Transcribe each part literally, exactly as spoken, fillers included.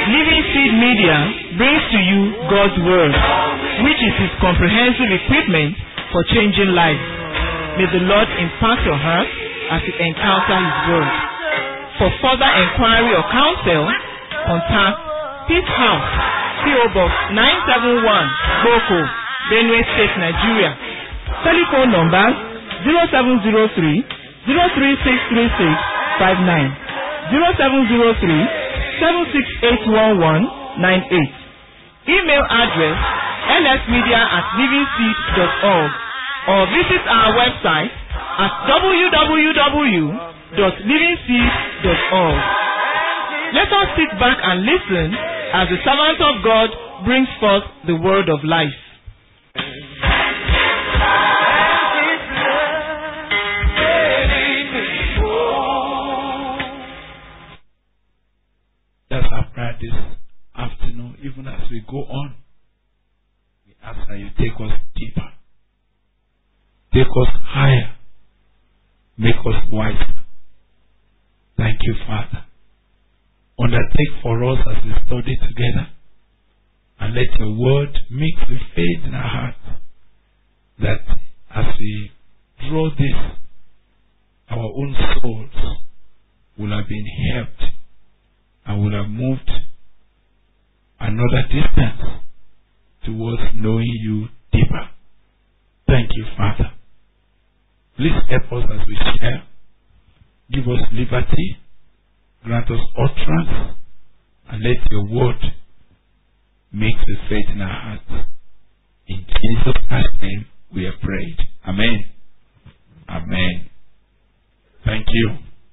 Living Seed Media brings to you God's Word, which is His comprehensive equipment for changing lives. May the Lord impact your heart as you encounter His Word. For further inquiry or counsel, contact Peace House, P O Box nine seven one, Boko, Benue State, Nigeria. Telephone number zero seven zero three, zero three six three six five nine, zero seven zero three, seven six eight one one nine eight. Email address l s media at living seed dot org or visit our website at w w w dot living seed dot org. Let us sit back and listen as the servant of God brings forth the word of life. That's our prayer this afternoon. Even as we go on, we ask that you take us deeper, take us higher, make us wiser. Thank you, Father. Undertake for us as we study together, and let your word mix with faith in our hearts, that as we draw this, our own souls will have been helped and will have moved another distance towards knowing you deeper. Thank you, Father. Please help us as we share. Give us liberty, grant us utterance, and let your word make the faith in our hearts. In Jesus' name we have prayed. Amen. Amen. Thank you.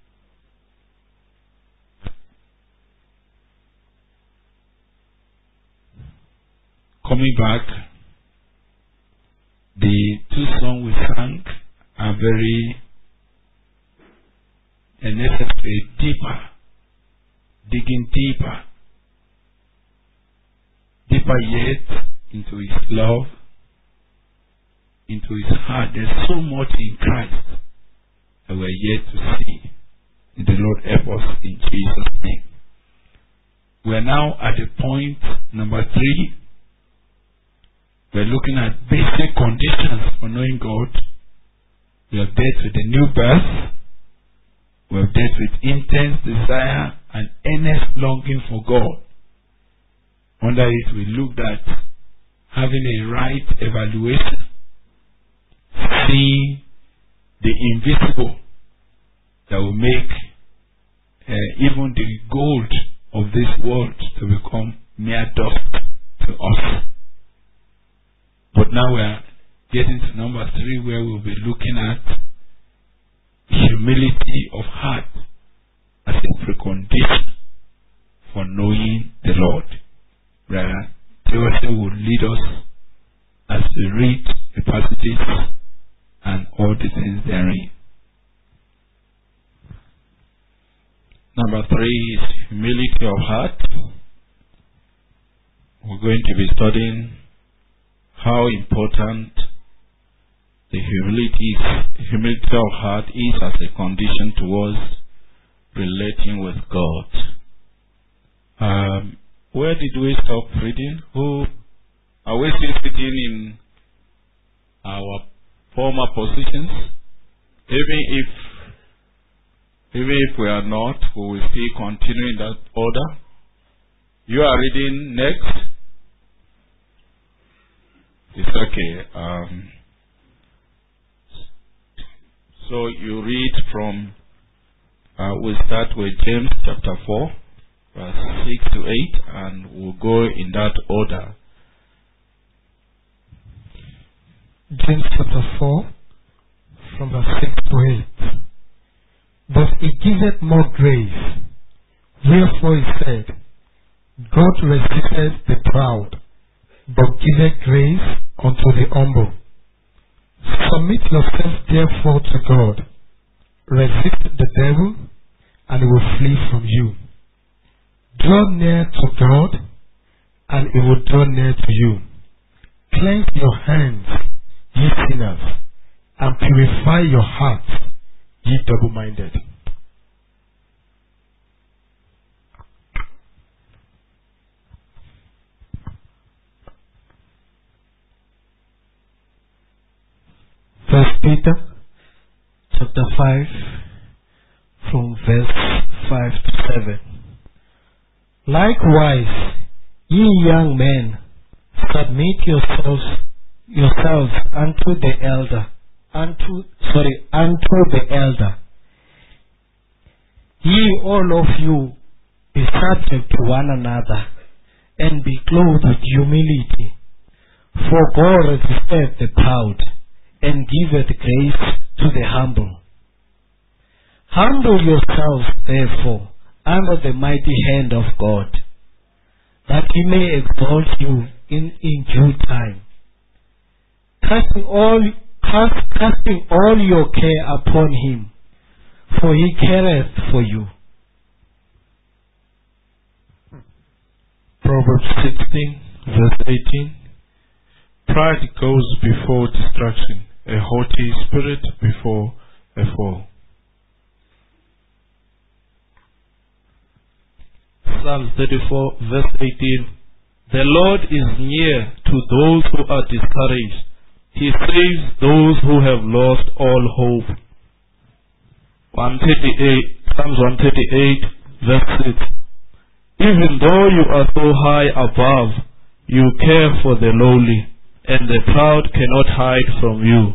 Coming back, the two songs we sang are very necessary, deeper, digging deeper, deeper yet into His love, into His heart. There's so much in Christ that we're yet to see. May the Lord help us in Jesus' name. We're now at the point number three. We're looking at basic conditions for knowing God. We have dealt with the new birth. We have dealt with intense desire and earnest longing for God. Under it, we looked at having a right evaluation, seeing the invisible that will make uh, even the gold of this world to become mere dust to us. But now we are getting to number three, where we'll be looking at humility of heart as a precondition for knowing the Lord. Brother Theodore will lead us as we read the passages and all the things therein. Number three is humility of heart. We're going to be studying how important the humility, humility of heart is as a condition towards relating with God. Um, where did we stop reading? Who are we still sitting in our former positions? Even if, even if we are not, we will still continue in that order. You are reading next. It's okay. Um, so you read from, uh, we'll start with James chapter four, verse six to eight, and we'll go in that order. James chapter four, from verse six to eight. But He giveth more grace. Wherefore He said, God resisteth the proud, but giveth grace unto the humble. Submit yourself therefore to God. Resist the devil, and he will flee from you. Draw near to God, and he will draw near to you. Cleanse your hands, ye sinners, and purify your hearts, ye double-minded. Peter chapter five from verse five to seven. Likewise, ye young men, submit yourselves yourselves unto the elder, unto sorry, unto the elder. Ye all of you be subject to one another, and be clothed with humility. For God resisteth the proud, and giveth grace to the humble. Humble yourselves, therefore, under the mighty hand of God, that He may exalt you in, in due time, casting all, cast, casting all your care upon Him, for He careth for you. Proverbs sixteen, verse eighteen. Pride goes before destruction, a haughty spirit before a fall. Psalm thirty-four, verse eighteen. The Lord is near to those who are discouraged. He saves those who have lost all hope. one thirty-eight, Psalms one thirty-eight, verse six. Even though you are so high above, you care for the lowly, and the proud cannot hide from you.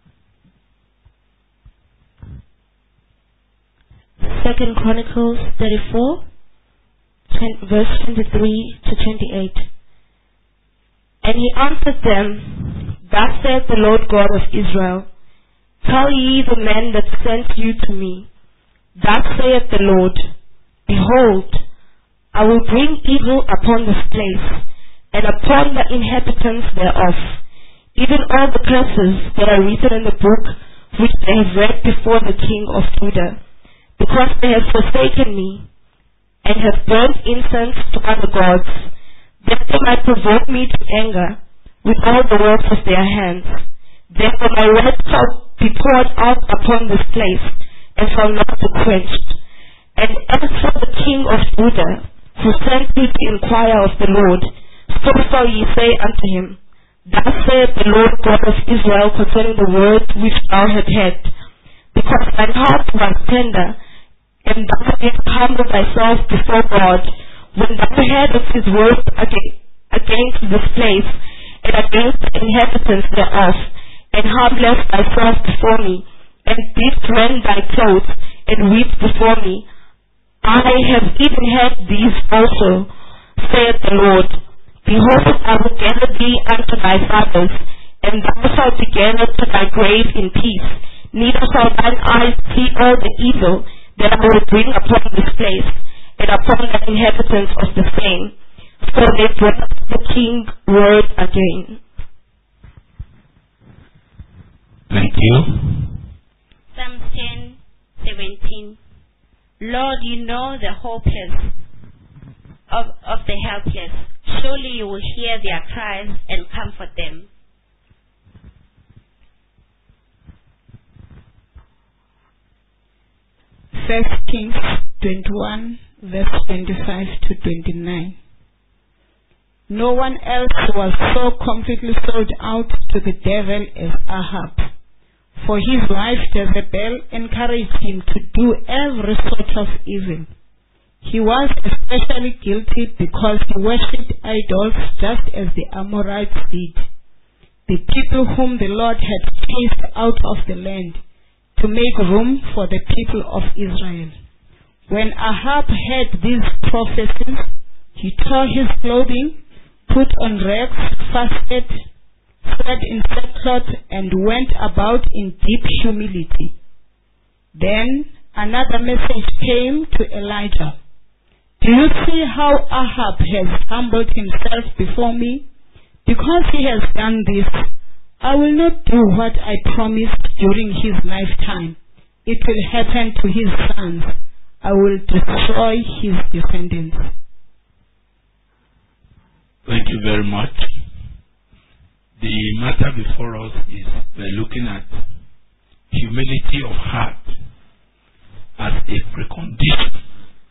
Second Chronicles thirty-four, verse twenty-three to twenty-eight. And he answered them, Thus saith the Lord God of Israel, Tell ye the men that sent you to me, Thus saith the Lord, Behold, I will bring evil upon this place, and upon the inhabitants thereof, even all the curses that are written in the book which they have read before the king of Judah, because they have forsaken me, and have burnt incense to other gods, that they might provoke me to anger with all the works of their hands. Therefore my wrath shall be poured out upon this place, and shall not be quenched. And as for the king of Judah, who sent me to inquire of the Lord, so shall ye say unto him, Thus saith the Lord God of Israel concerning the words which thou hast heard, because thine heart was tender, and thou didst humble thyself before God, when thou heardest his words against this place, and against the inhabitants thereof, and humblest thyself before me, and didst rend thy clothes, and weep before me. I have even heard these also, saith the Lord. Behold, I will gather thee unto thy fathers, and thou shalt be gathered to thy grave in peace. Neither shall thine eyes see all the evil that I will bring upon this place, and upon the inhabitants of the same. So they brought the king's word again. Thank you. Psalms ten, seventeen. Lord, you know the hopeless of, of the helpless. Surely you will hear their cries and comfort them. First Kings twenty-one, verse twenty-five to twenty-nine. No one else was so completely sold out to the devil as Ahab, for his wife Jezebel encouraged him to do every sort of evil. He was especially guilty because he worshipped idols just as the Amorites did, the people whom the Lord had chased out of the land to make room for the people of Israel. When Ahab heard these prophecies, he tore his clothing, put on rags, fasted, sat in sackcloth, and went about in deep humility. Then another message came to Elijah. Do you see how Ahab has humbled himself before me? Because he has done this, I will not do what I promised during his lifetime. It will happen to his sons. I will destroy his descendants. Thank you very much. The matter before us is we're looking at humility of heart as a precondition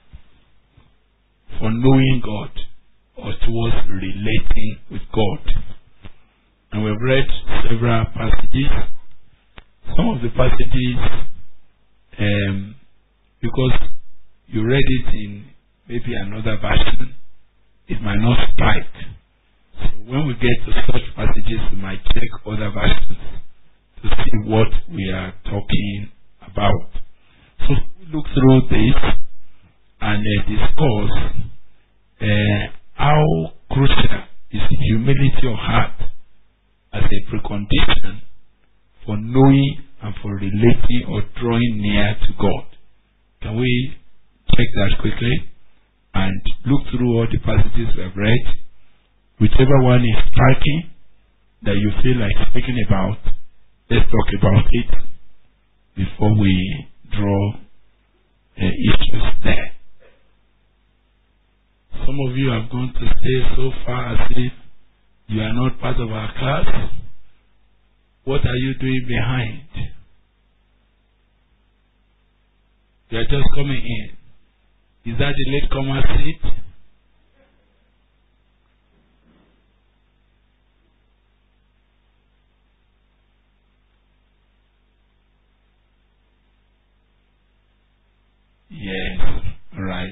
for knowing God or towards relating with God. And we've read several passages, some of the passages, um, because you read it in maybe another version, it might not strike. So when we get to such passages, we might check other versions to see what we are talking about. So we look through this and uh, discuss uh, how crucial is humility of heart as a precondition for knowing and for relating or drawing near to God. Can we check that quickly and look through all the passages we have read? Whichever one is striking that you feel like speaking about, let's talk about it before we draw uh, issues there. Some of you have gone to stay so far as if you are not part of our class. What are you doing behind? You are just coming in. Is that the latecomer seat? Yes, right.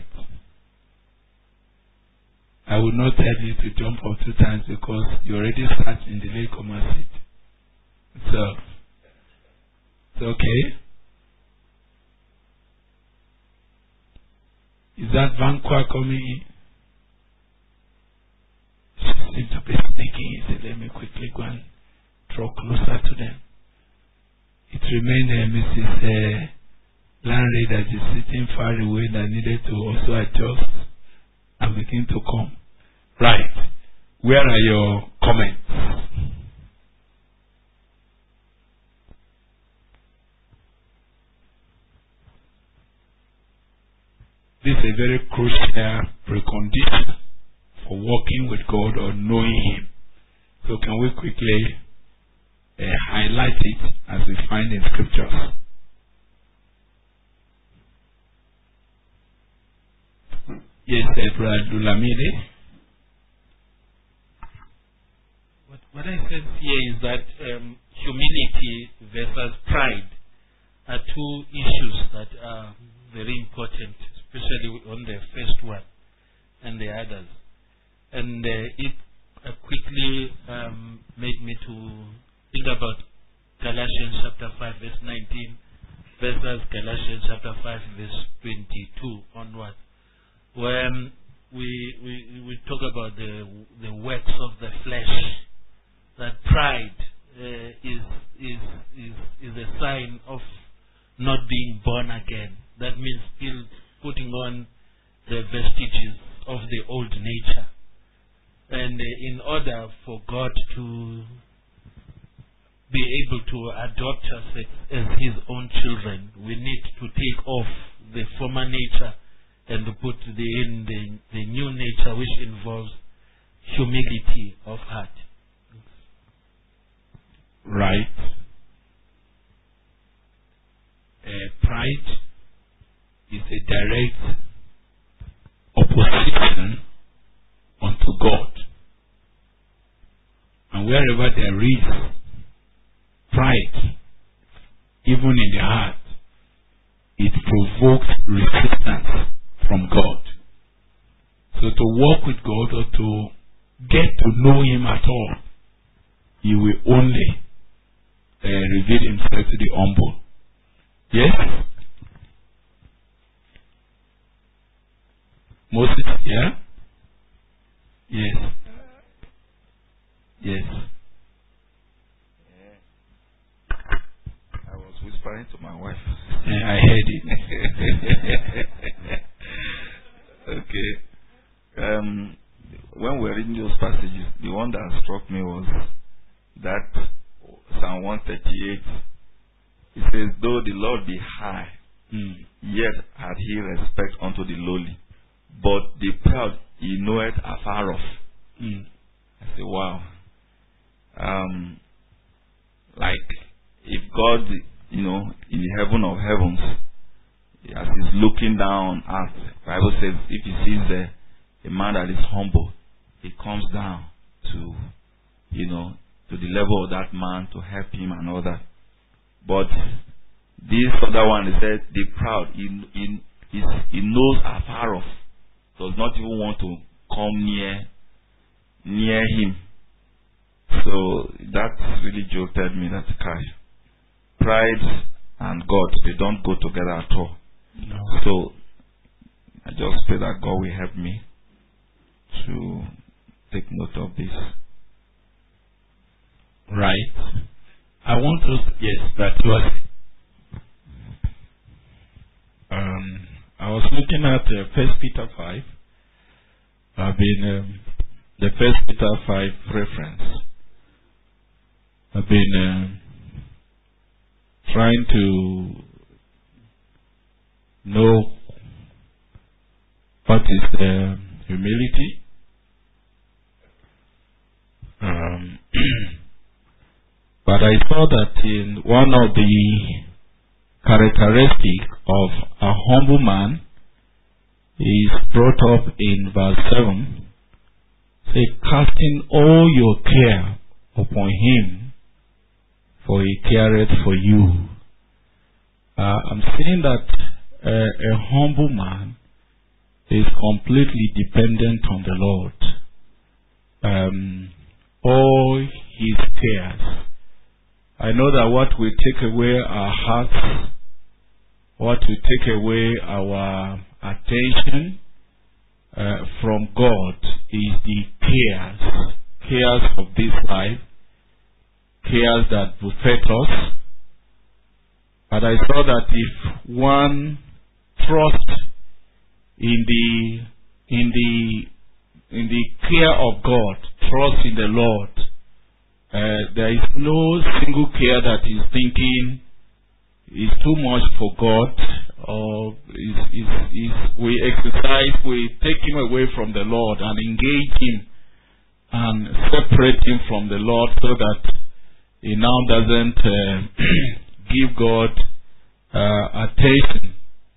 I will not tell you to jump up two times because you already sat in the latecomer seat. So, it's okay. Is that Vanqua coming in? She seems to be sneaking. He said, let me quickly go and draw closer to them. It remained uh, Missus Uh, Landry that is sitting far away that needed to also adjust and begin to come. Right. Where are your comments? This is a very crucial precondition for working with God or knowing Him. So can we quickly uh, highlight it as we find in scriptures? Yes, Brother Dulamide. What, what I sense here is that um, humility versus pride are two issues that are very important, especially on the first one and the others. And uh, it uh, quickly um, made me to think about Galatians chapter five verse nineteen versus Galatians chapter five verse twenty-two onward, where um, we, we we talk about the the works of the flesh. That pride uh, is is is is a sign of not being born again. That means still putting on the vestiges of the old nature. And uh, in order for God to be able to adopt us as His own children, we need to take off the former nature and to put the, in the, the new nature, which involves humility of heart. Right. Uh, pride is a direct opposition unto God. And wherever there is pride, even in the heart, it provokes resistance from God. So to walk with God or to get to know Him at all, He will only uh, reveal Himself to the humble. Yes? Moses, yeah? Yes. Yes. I was whispering to my wife. Yeah, I heard it. Okay. Um, when we were reading those passages, the one that struck me was that Psalm one thirty-eight. It says, though the Lord be high, mm. yet hath He respect unto the lowly, but the proud He knoweth afar off. Mm. I say, wow. Um, like, if God, you know, in the heaven of heavens, as He's looking down on earth, the Bible says, if He sees a, a man that is humble, He comes down to, you know, to the level of that man to help him and all that. But this other one, he said, the proud, he, he, he, he knows afar off, does not even want to come near near him. So that really jolted me, that guy. Pride and God, they don't go together at all. No. So I just pray that God will help me to take note of this. Right. I want us, yes, that was. Um, I was looking at uh, First Peter five. I've been um, the First Peter five reference. I've been um, trying to know what is uh, humility. Um, but I saw that in one of the characteristics of a humble man is brought up in verse seven. Say, casting all your care upon him, for he careth for you. Uh, I'm saying that uh, a humble man is completely dependent on the Lord. Um, all his cares. I know that what will take away our hearts, what will take away our attention uh, from God is the cares, cares of this life, cares that buffet us. But I saw that if one trusts in the in the in the care of God, trust in the Lord, uh, there is no single care that is thinking is too much for God, or is, is, is we exercise, we take him away from the Lord and engage him and separate him from the Lord so that he now doesn't uh, give God uh, attention.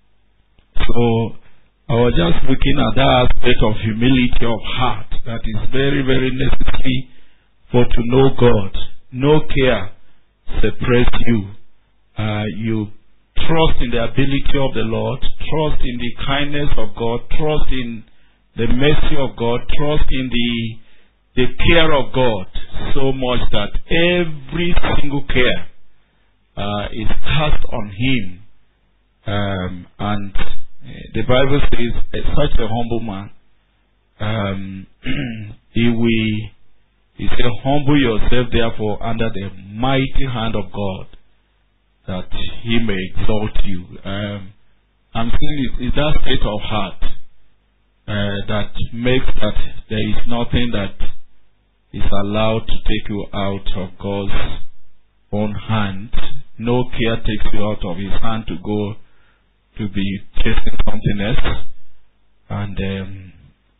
So I was just looking at that aspect of humility of heart that is very, very necessary for to know God. No care separates you. Uh, you trust in the ability of the Lord, trust in the kindness of God, trust in the mercy of God, trust in the the care of God so much that every single care uh, is cast on Him. Um, and the Bible says, such a humble man, um, he will, he said, humble yourself therefore under the mighty hand of God, that He may exalt you. Um, I'm saying it is that state of heart uh, that makes that there is nothing that is allowed to take you out of God's own hand. No care takes you out of His hand to go to be chasing something else. And um,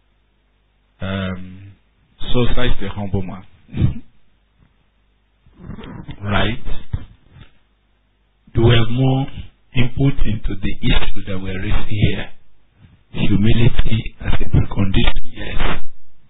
um, so such the humble man. Right? Do we have more input into the issue that we're raising here? Humility as a precondition, yes.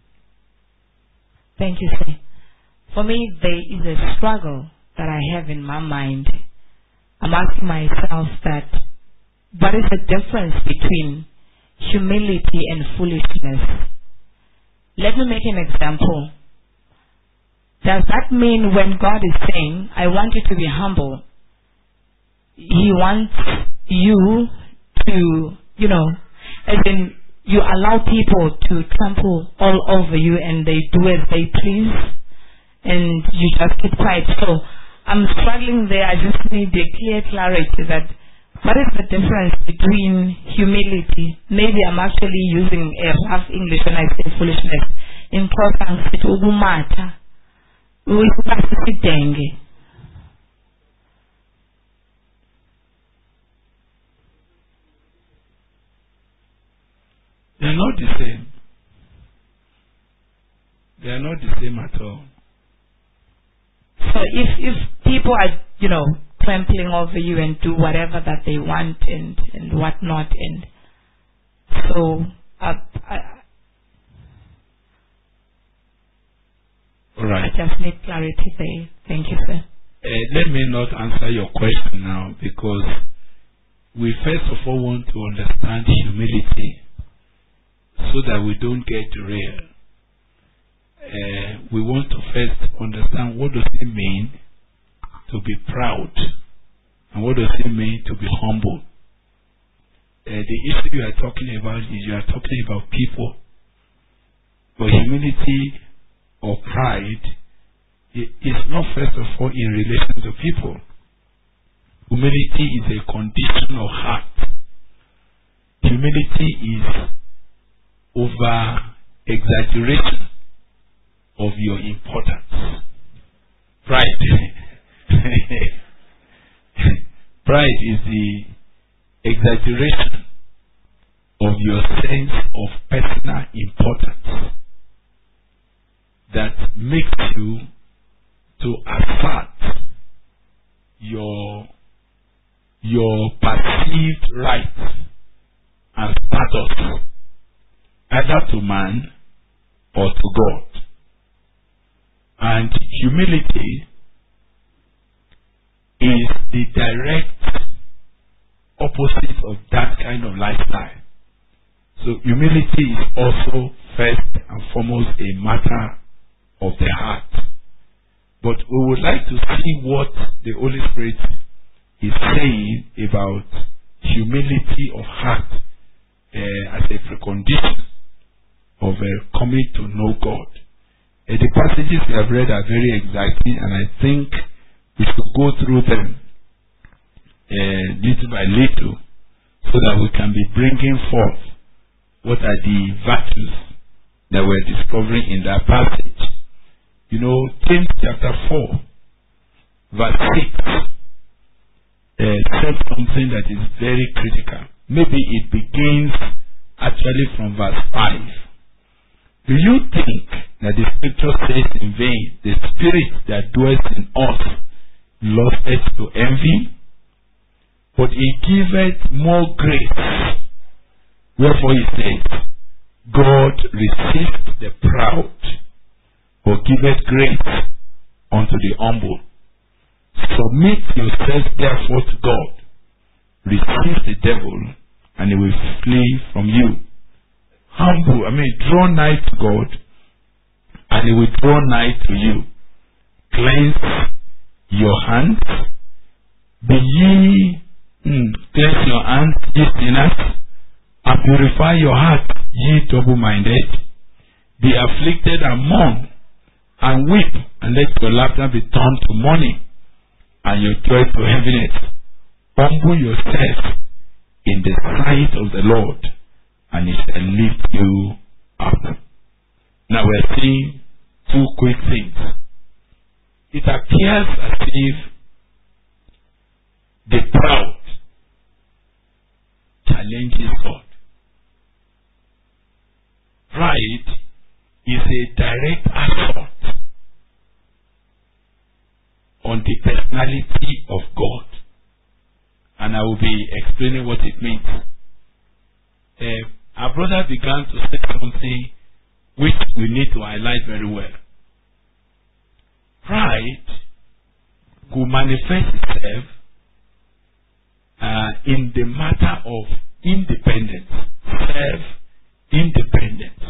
Thank you, sir. For me, there is a struggle that I have in my mind. I'm asking myself that what is the difference between humility and foolishness? Let me make an example. Does that mean when God is saying, I want you to be humble, He wants you to, you know, as in you allow people to trample all over you and they do as they please and you just keep quiet. So I'm struggling there. I just need a clear clarity that what is the difference between humility? Maybe I'm actually using a rough English when I say foolishness. In Xhosa, it's ukumata. Uyisipasidenge. They are not the same. They are not the same at all. So if if people are, you know, trampling over you and do whatever that they want and, and whatnot, and so uh, I, All right. I just need clarity there. Thank you, sir. Uh, let me not answer your question now, because we first of all want to understand humility so that we don't get derailed. Uh, we want to first understand what does it mean to be proud and what does it mean to be humble. Uh, the issue you are talking about is you are talking about people, but humility or pride is not first of all in relation to people. Humility is a condition of heart. Humility is over exaggeration of your importance. Pride. Pride is the exaggeration of your sense of personal importance that makes you to assert your your perceived rights and status either to man or to God. And humility is the direct opposite of that kind of lifestyle. So humility is also first and foremost a matter of the heart. But we would like to see what the Holy Spirit is saying about humility of heart uh, as a precondition of uh, coming to know God. Uh, the passages we have read are very exciting, and I think we should go through them uh, little by little so that we can be bringing forth what are the virtues that we're discovering in that passage. You know, James chapter four, verse six, uh, says something that is very critical. Maybe it begins actually from verse five. Do you think that the scripture says in vain, the spirit that dwells in us lusteth to envy? But he giveth more grace. Wherefore he says, God resists the proud, but giveth grace unto the humble. Submit yourselves therefore to God. Resist the devil, and he will flee from you. Humble, I mean, draw nigh to God, and he will draw nigh to you. Cleanse your hands. Be ye, mm, cleanse your hands, ye sinners, and purify your heart, ye double-minded. Be afflicted and mourn, and weep, and let your laughter be turned to mourning, and your joy to heaviness. Humble yourself in the sight of the Lord, and he shall lift you up. Now we are seeing two quick things. It appears as if the proud challenges God. Pride is a direct assault on the personality of God. And I will be explaining what it means. Uh, our brother began to say something which we need to highlight very well. Pride could manifest itself uh, in the matter of independence, self-independence.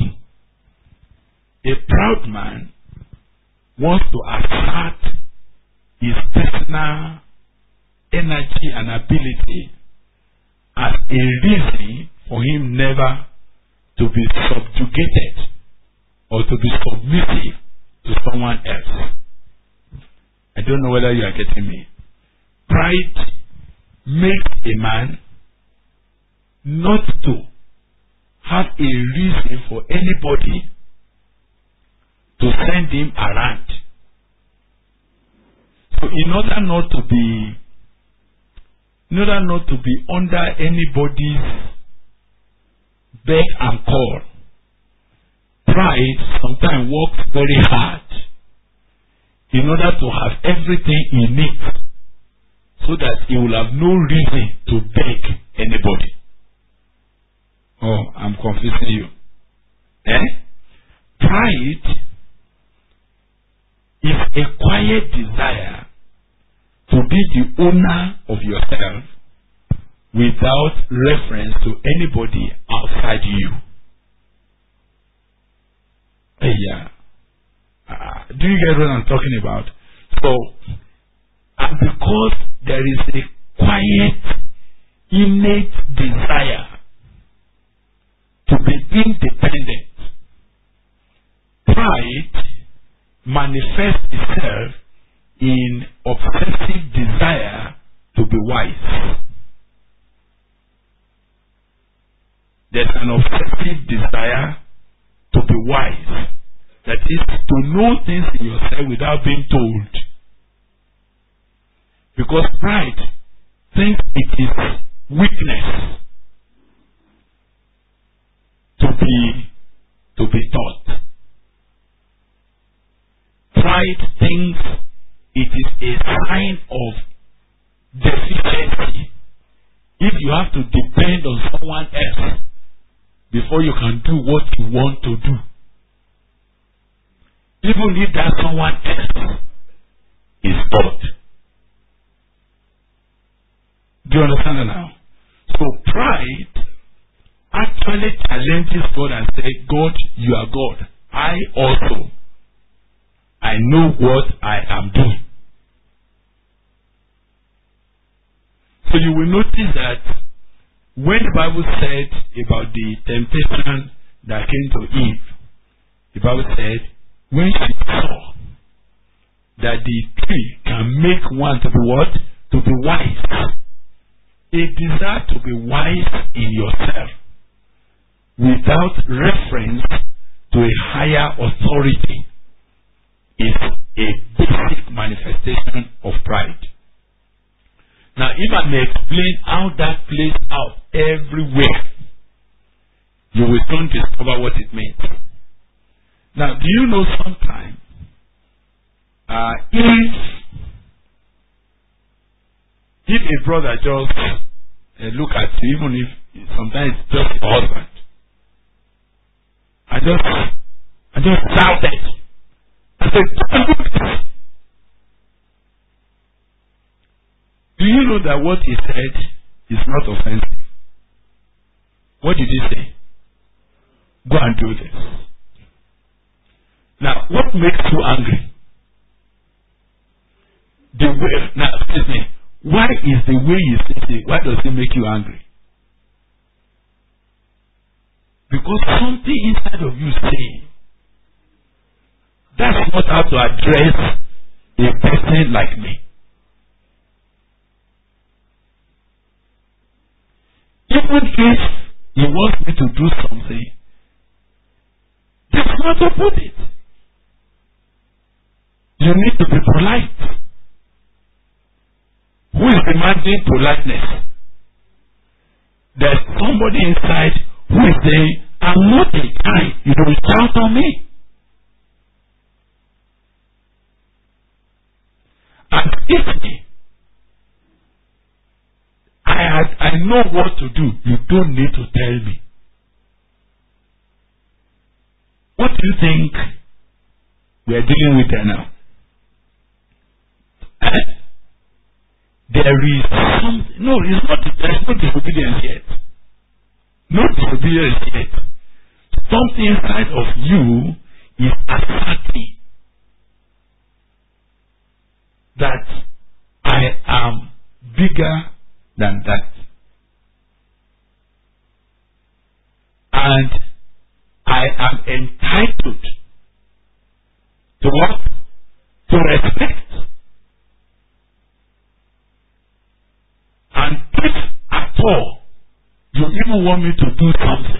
A proud man wants to assert his personal energy and ability as a reason for him never to be subjugated or to be submissive to someone else. I don't know whether you are getting me. Pride makes a man not to have a reason for anybody to send him around. So in order not to be in order not to be under anybody's beck and call, pride sometimes works very hard in order to have everything he needs so that he will have no reason to beg anybody. Oh, I'm confusing you. Eh? Pride is a quiet desire to be the owner of yourself without reference to anybody outside you. Hey, yeah. Uh, do you get what I'm talking about? So, and because there is a quiet, innate desire to be independent, pride manifests itself in obsessive desire to be wise. There's an obsessive desire to be wise. That is, to know things in yourself without being told. Because pride thinks it is weakness to be to be taught. Pride thinks it is a sign of deficiency if you have to depend on someone else before you can do what you want to do. Even if that someone else is God. Do you understand that now? So pride actually challenges God and says, God, you are God. I also, I know what I am doing. So you will notice that when the Bible said about the temptation that came to Eve, the Bible said, when she saw that the tree can make one to be what? To be wise. A desire to be wise in yourself without reference to a higher authority is a basic manifestation of pride. Now, if I may explain how that plays out everywhere, you will soon discover what it means. Now, do you know sometimes uh, if if a brother just uh, look at you, even if sometimes it's just your husband, I just I just shouted. I said, "Don't do this." Do you know that what he said is not offensive? What did he say? Go and do this. Now, what makes you angry? The way, now, excuse me, why is the way you say it, why does it make you angry? Because something inside of you say, that's not how to address a person like me. Even if he wants me to do something, that's not to put it. You need to be polite. Who is demanding politeness? There's somebody inside who is saying, I'm not a guy, you don't shout on me. And if I had, I know what to do, you don't need to tell me. What do you think we are dealing with there now? Eh? There is something, no, it's not, there's no disobedience yet. No disobedience yet. Something inside of you is asserting that I am bigger than that. And I am entitled to what? To respect. And if at all you even want me to do something,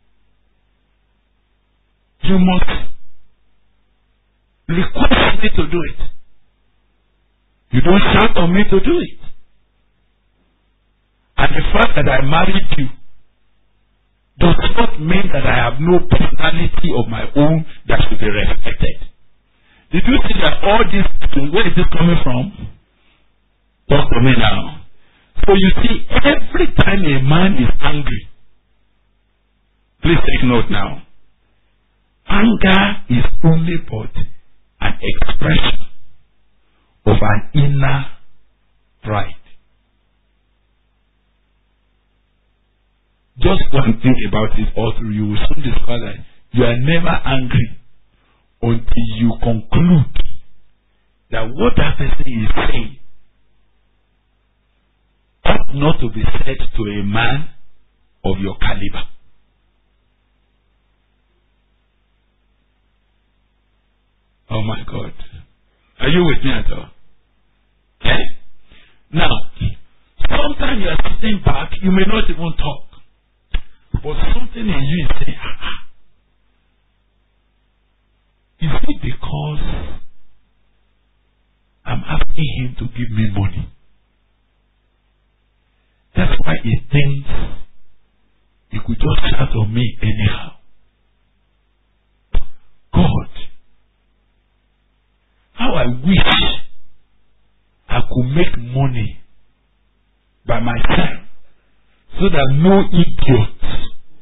you must request me to do it. You don't shout on me to do it. And the fact that I married you does not mean that I have no personality of my own that should be respected. Did you see that all this, where is this coming from? Talk to me now. So you see, every time a man is angry, please take note now, anger is only but an expression of an inner Pride. Just go and think about it all through. You will soon discover that you are never angry until you conclude that what that person is saying ought not to be said to a man of your caliber. Oh my God. Are you with me at all? Okay? Now, sometimes you are sitting back, you may not even talk. But something in you is saying, ah, ah. Is it because I'm asking him to give me money? That's why he thinks he could just shout on me anyhow. God, how I wish I could make money by myself so that no idiot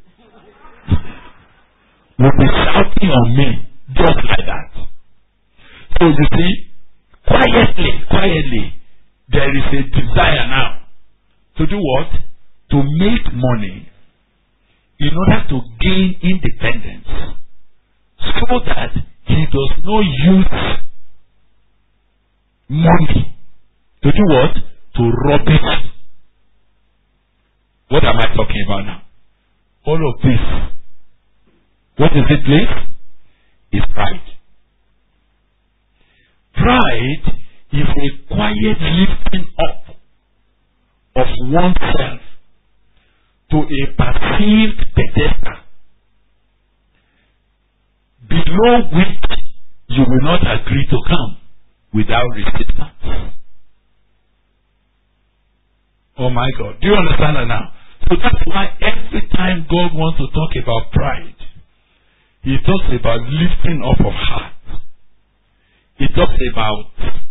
will be shouting on me just like that. So you see, quietly, quietly, there is a desire now to do what? To make money in order to gain independence so that he does not use money to do what? To rob it. What am I talking about now? All of this. What is it, please? Is pride. Pride is a quiet lifting up of oneself to a perceived pedestal below which you will not agree to come without resistance. Oh my God. Do you understand that now? So that's why every time God wants to talk about pride, he talks about lifting up of heart. He talks about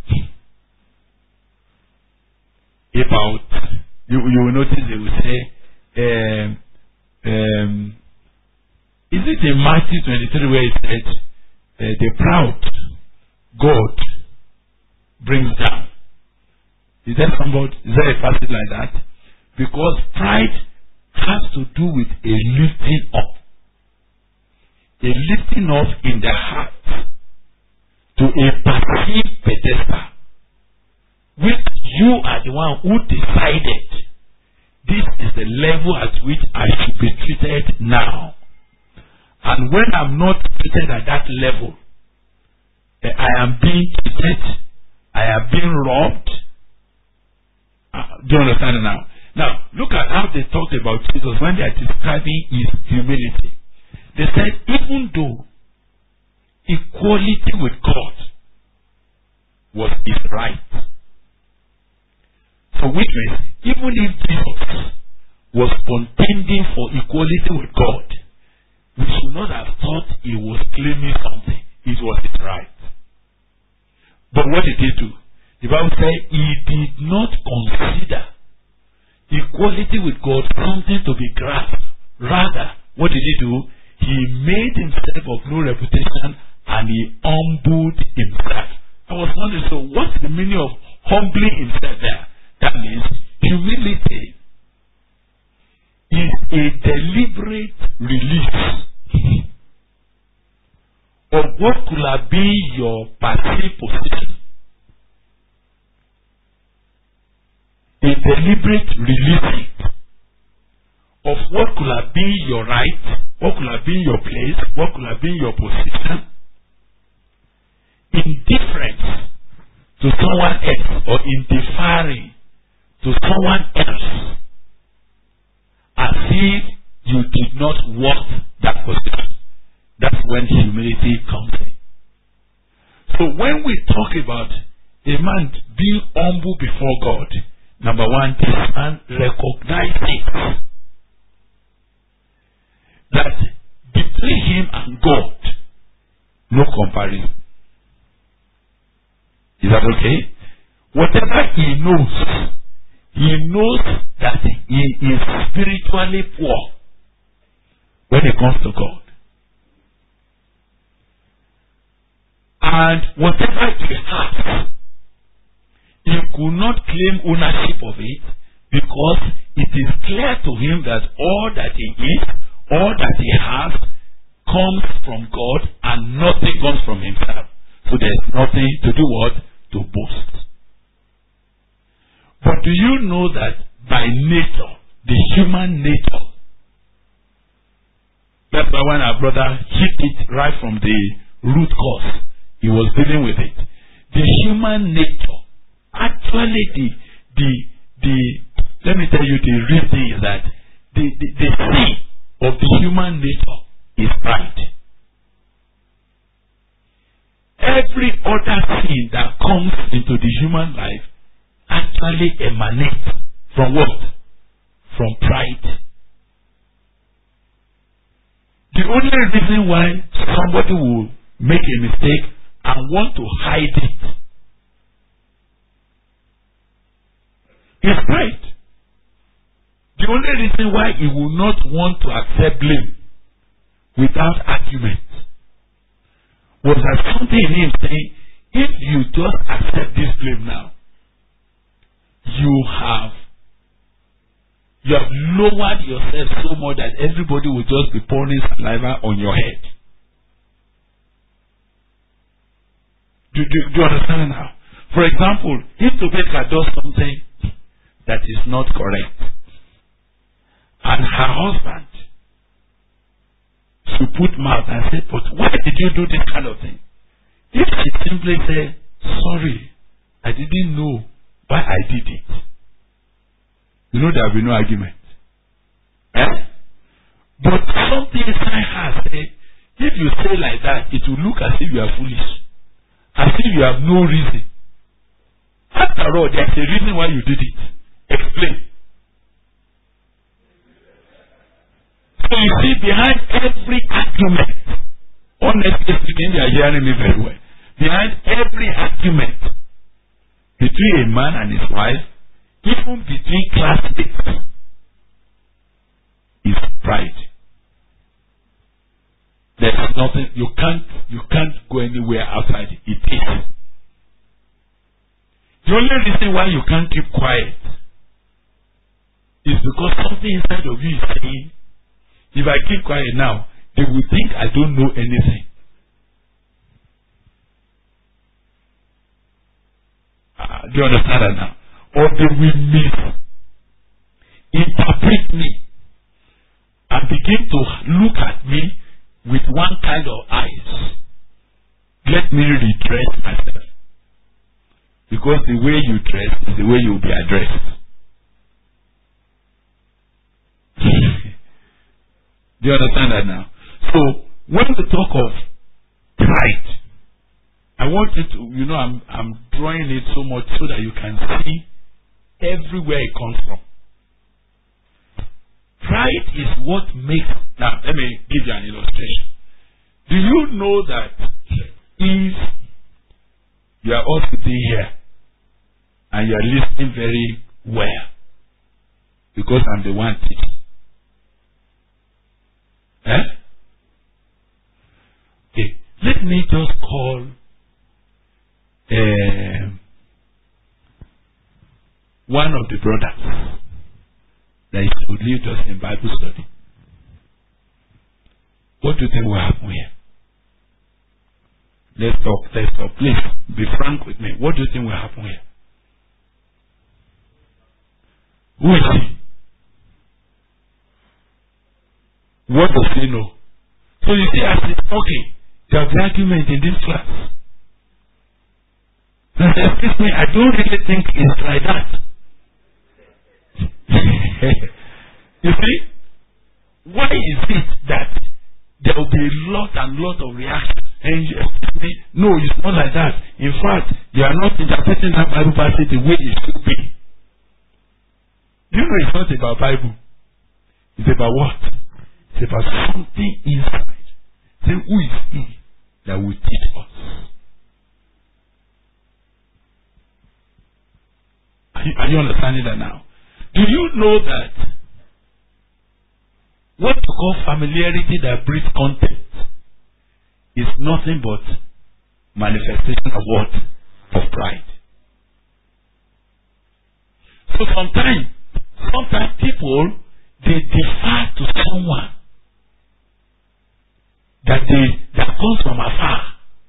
about you you will notice they will say um, um, is it in Matthew twenty-three where it said uh, the proud God brings down? Is there somebody is there a passage like that? Because pride has to do with a lifting up. A lifting up in the heart to a perceived pedestal, which you are the one who decided this is the level at which I should be treated now. And when I'm not treated at that level, I am being cheated, I am being robbed. Uh, do you understand it now? Now, look at how they talked about Jesus when they are describing his humility. They said, even though equality with God was his right. So which means, even if Jesus was contending for equality with God, we should not have thought he was claiming something. It was his right. But what did he do? The Bible says he did not consider equality with God something to be grasped. Rather, what did he do? He made himself of no reputation and he humbled himself. I was wondering, so what's the meaning of humbling himself there? That means humility is a deliberate release of what could have been your passive position. A deliberate releasing of what could have been your right, what could have been your place, what could have been your position, in deference to someone else or in deferring to someone else as if you did not want that position. That's when humility comes in. So when we talk about a man being humble before God, number one, this man recognizes that between him and God, no comparison. Is that okay? Whatever he knows, he knows that he is spiritually poor when it comes to God. And whatever he has, he could not claim ownership of it because it is clear to him that all that he is, all that he has, comes from God and nothing comes from himself. So there's nothing to do what? To boast. But do you know that by nature, the human nature, that's why when our brother hit it right from the root cause, he was dealing with it. The human nature, actually the, the, the, let me tell you the real thing is that the, the, the sin of the human nature is pride. Every other sin that comes into the human life actually emanates from what? From pride. The only reason why somebody will make a mistake and want to hide it is pride. The only reason why he will not want to accept blame without argument was that something in him saying, if you just accept this blame now, you have You have lowered yourself so much that everybody will just be pouring saliva on your head. Do, do, do you understand now? For example, if Tobeka does something that is not correct, and her husband should put mouth and say, but why did you do this kind of thing? If she simply say, sorry, I didn't know why I did it, you know there will be no argument. Eh? But something inside her say, if you say like that, it will look as if you are foolish. As if you have no reason. After all, there is a reason why you did it. Explain. So you see, behind every argument, honestly speaking, you are hearing me very well. Behind every argument between a man and his wife, even between classmates, is pride. There is nothing you can't you can't go anywhere outside it. It is. The only reason why you can't keep quiet is because something inside of you is saying, if I keep quiet now, they will think I don't know anything. Uh, do you understand that now? Or they will misinterpret me and begin to look at me with one kind of eyes. Let me redress myself. Because the way you dress is the way you will be addressed. Do you understand that now? So, when we talk of pride, I want you to, you know, I'm, I'm drawing it so much so that you can see everywhere it comes from. Pride is what makes. Now, let me give you an illustration. Do you know that if you are all sitting here and you are listening very well, because I'm the one teaching, eh? Okay, let me just call uh, one of the brothers that is to lead us in Bible study. What do you think will happen here? Let's talk, let's talk. Please, be frank with me. What do you think will happen here? Who is he? What does he know? So you see, as he's talking, there's an argument in this class. Now, excuse me, I don't really think it's like that. You see, why is it that there will be a lot and lot of reaction? And you excuse me, no, it's not like that. In fact, they are not interpreting that Bible passage the way it should be. You know, it's not about Bible. It's about what? It's about something inside. Say, who is he that will teach us? Are you, are you understanding that now? Do you know that what you call familiarity that breeds contempt is nothing but manifestation of what? Of pride. So sometimes, sometimes people, they defer to someone that they that comes from afar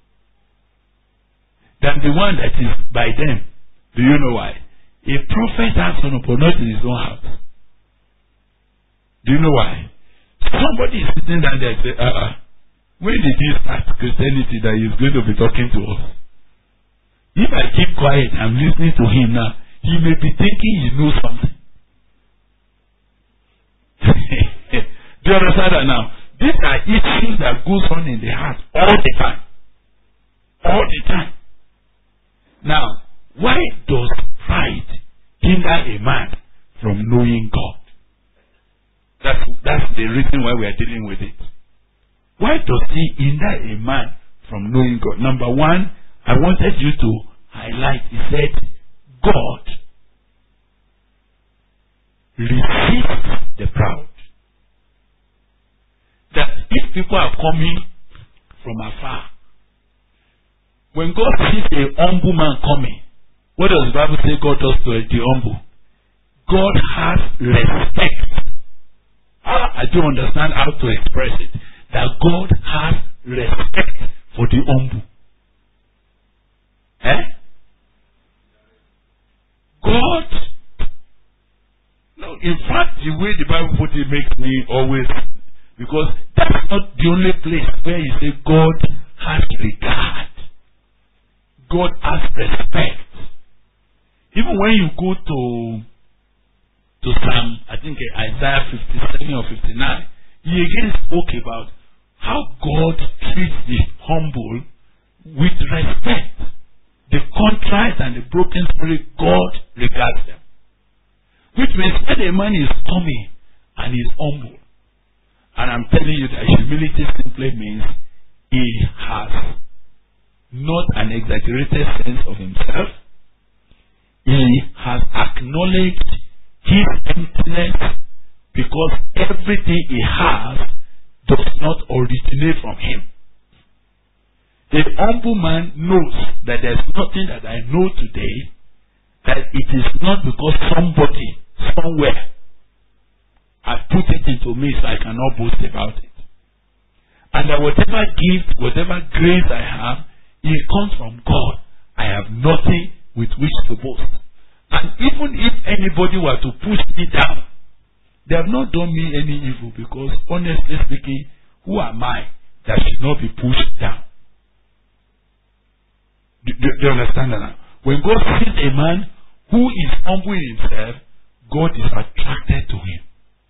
than the one that is by them. Do you know why? A prophet has son upon not in his own house. Do you know why? Somebody is sitting down there and say, uh-uh, when did he start Christianity that he is going to be talking to us? If I keep quiet, I'm listening to him now, he may be thinking he knows something. Do you understand that now? These are issues that goes on in the heart all the time. All the time. Now, why does pride hinder a man from knowing God? That's, that's the reason why we are dealing with it. Why does he hinder a man from knowing God? Number one, I wanted you to highlight, he said, God resists the proud. That if people are coming from afar, when God sees a humble man coming, what does the Bible say God does to the humble? God has respect. I don't understand how to express it. That God has respect for the humble. Eh? God, no, in fact, the way the Bible put it makes me always, because that's not the only place where you say God has regard. God has respect. Even when you go to to Psalm, I think Isaiah fifty-seven or fifty-nine, he again spoke about how God treats the humble with respect. The contrite and the broken spirit, God regards them. Which means when a man is coming and is humble, and I'm telling you that humility simply means he has not an exaggerated sense of himself. He has acknowledged his emptiness because everything he has does not originate from him. A humble man knows that there's nothing that I know today, that it is not because somebody somewhere has put it into me so I cannot boast about it. And that whatever gift, whatever grace I have, it comes from God. I have nothing with which to boast. And even if anybody were to push me down, they have not done me any evil, because honestly speaking, who am I that should not be pushed down? Do, do, do you understand that now? When God sees a man who is humble in himself, God is attracted to him.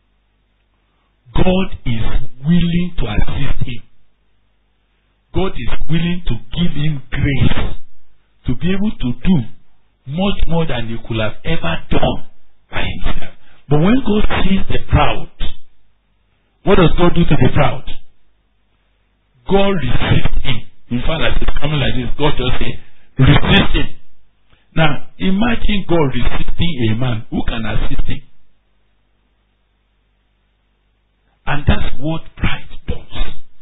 God is willing to assist him. God is willing to give him grace to be able to do much more than he could have ever done by himself. But when God sees the proud, what does God do to the proud? God resists him. In fact, as it's coming like this, God just say, resist him. Now, imagine God resisting a man who can assist him. And that's what pride does.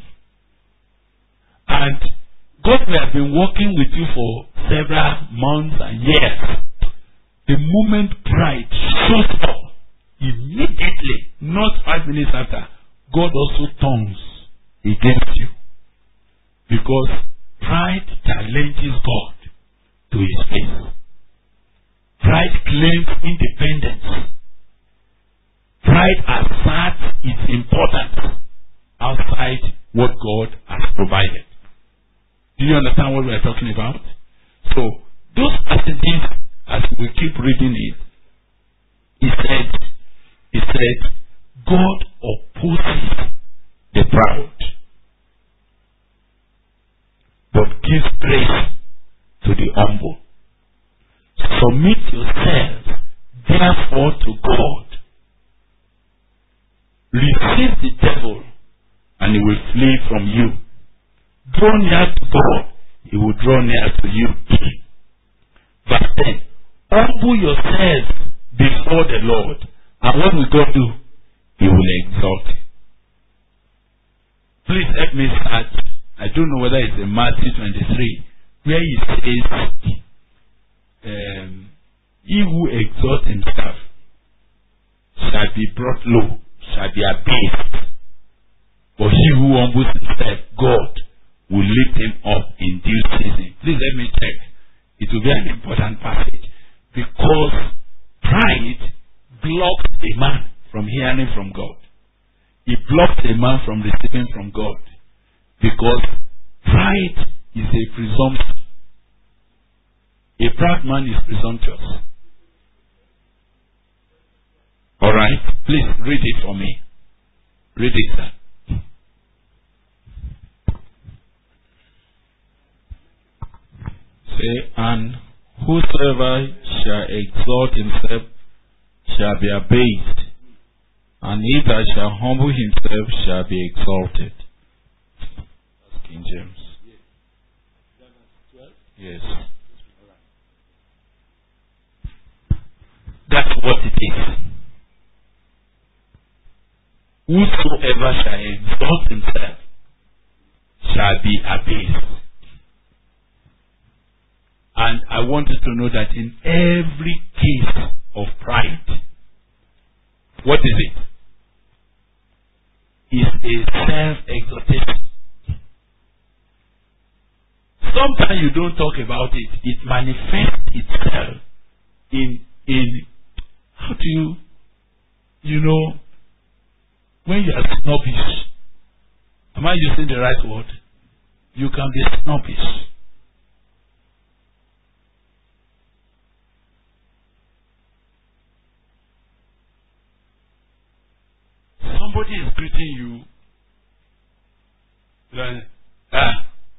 And God may have been working with you for several months and years. The moment pride shows up, immediately, not five minutes after, God also turns against you. Because pride challenges God to his face. Pride claims independence. Pride asserts its importance outside what God has provided. Do you understand what we are talking about? So, those passages, as we keep reading it, he said, he said, God opposes the proud, but gives grace to the humble. Submit yourselves, therefore, to God. Resist the devil, and he will flee from you. Draw near to God, he will draw near to you. Verse ten. Humble yourselves before the Lord, and what will God do? He will exalt you. Please help me start. I don't know whether it's in Matthew twenty-three, where he says, um, he who exalts himself shall be brought low, shall be abased. But he who humbles himself, God will lift him up in due season. Please let me check. It will be an important passage. Because pride blocks a man from hearing from God. It blocks a man from receiving from God. Because pride is a presumption. A proud man is presumptuous. Alright? Please read it for me. Read it, sir. Say, and whosoever shall exalt himself shall be abased, and he that shall humble himself shall be exalted. That's King James. Yes. That's what it is. Whosoever shall exalt himself shall be abased. And I want you to know that in every case of pride, what is it? It's a self-exaltation. Sometimes you don't talk about it. It manifests itself in, in, how do you, you know, when you are snobbish. Am I using the right word? You can be snobbish. Somebody is greeting you. Like, ah.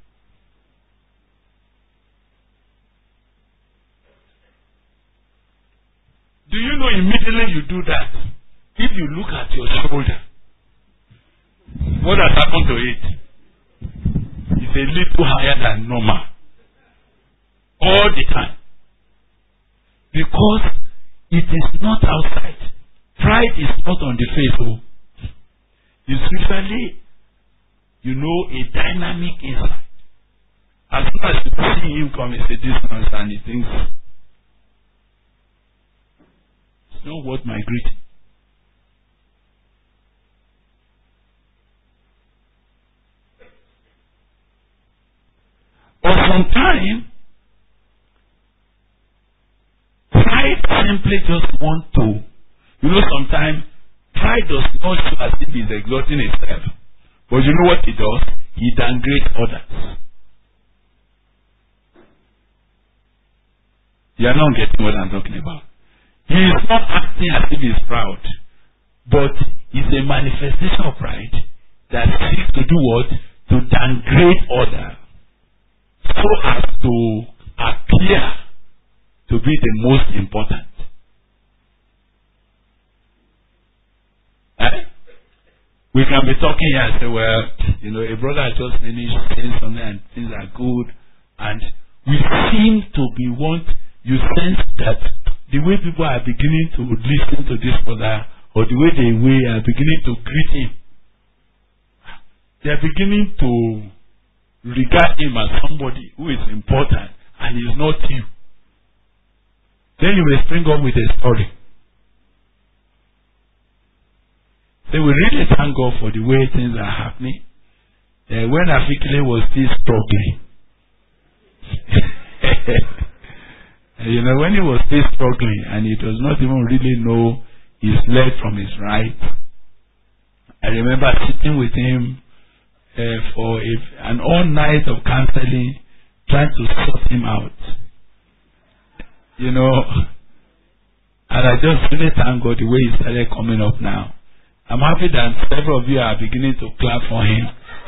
Do you know immediately you do that? If you look at your shoulder, what has happened to it? It's a little higher than normal. All the time. Because it is not outside. Pride is not on the face. Oh. It's usually, you know, a dynamic inside. As soon as you see him come, it's a distance and he thinks, it's not worth my greeting. Or sometimes, pride simply just want to, you know, sometimes pride does not show as if he's exalting himself. But you know what he does? He downgrades others. You are not getting what I'm talking about. He is not acting as if he's proud. But it's a manifestation of pride that seeks to do what? To downgrade others. So as to appear to be the most important. Eh? We can be talking here and say, well, you know, a brother has just finished saying something and things are good. And we seem to be want, you sense that the way people are beginning to listen to this brother, or the way they way are beginning to greet him, they are beginning to regard him as somebody who is important and is not you. Then you will spring up with a story. They will really thank God for the way things are happening. Uh, when Afikile was still struggling, you know, when he was still struggling and he does not even really know his left from his right, I remember sitting with him uh, for a, an all night of counseling, trying to sort him out. You know, and I just really thank God the way he started coming up now. I'm happy that several of you are beginning to clap for him.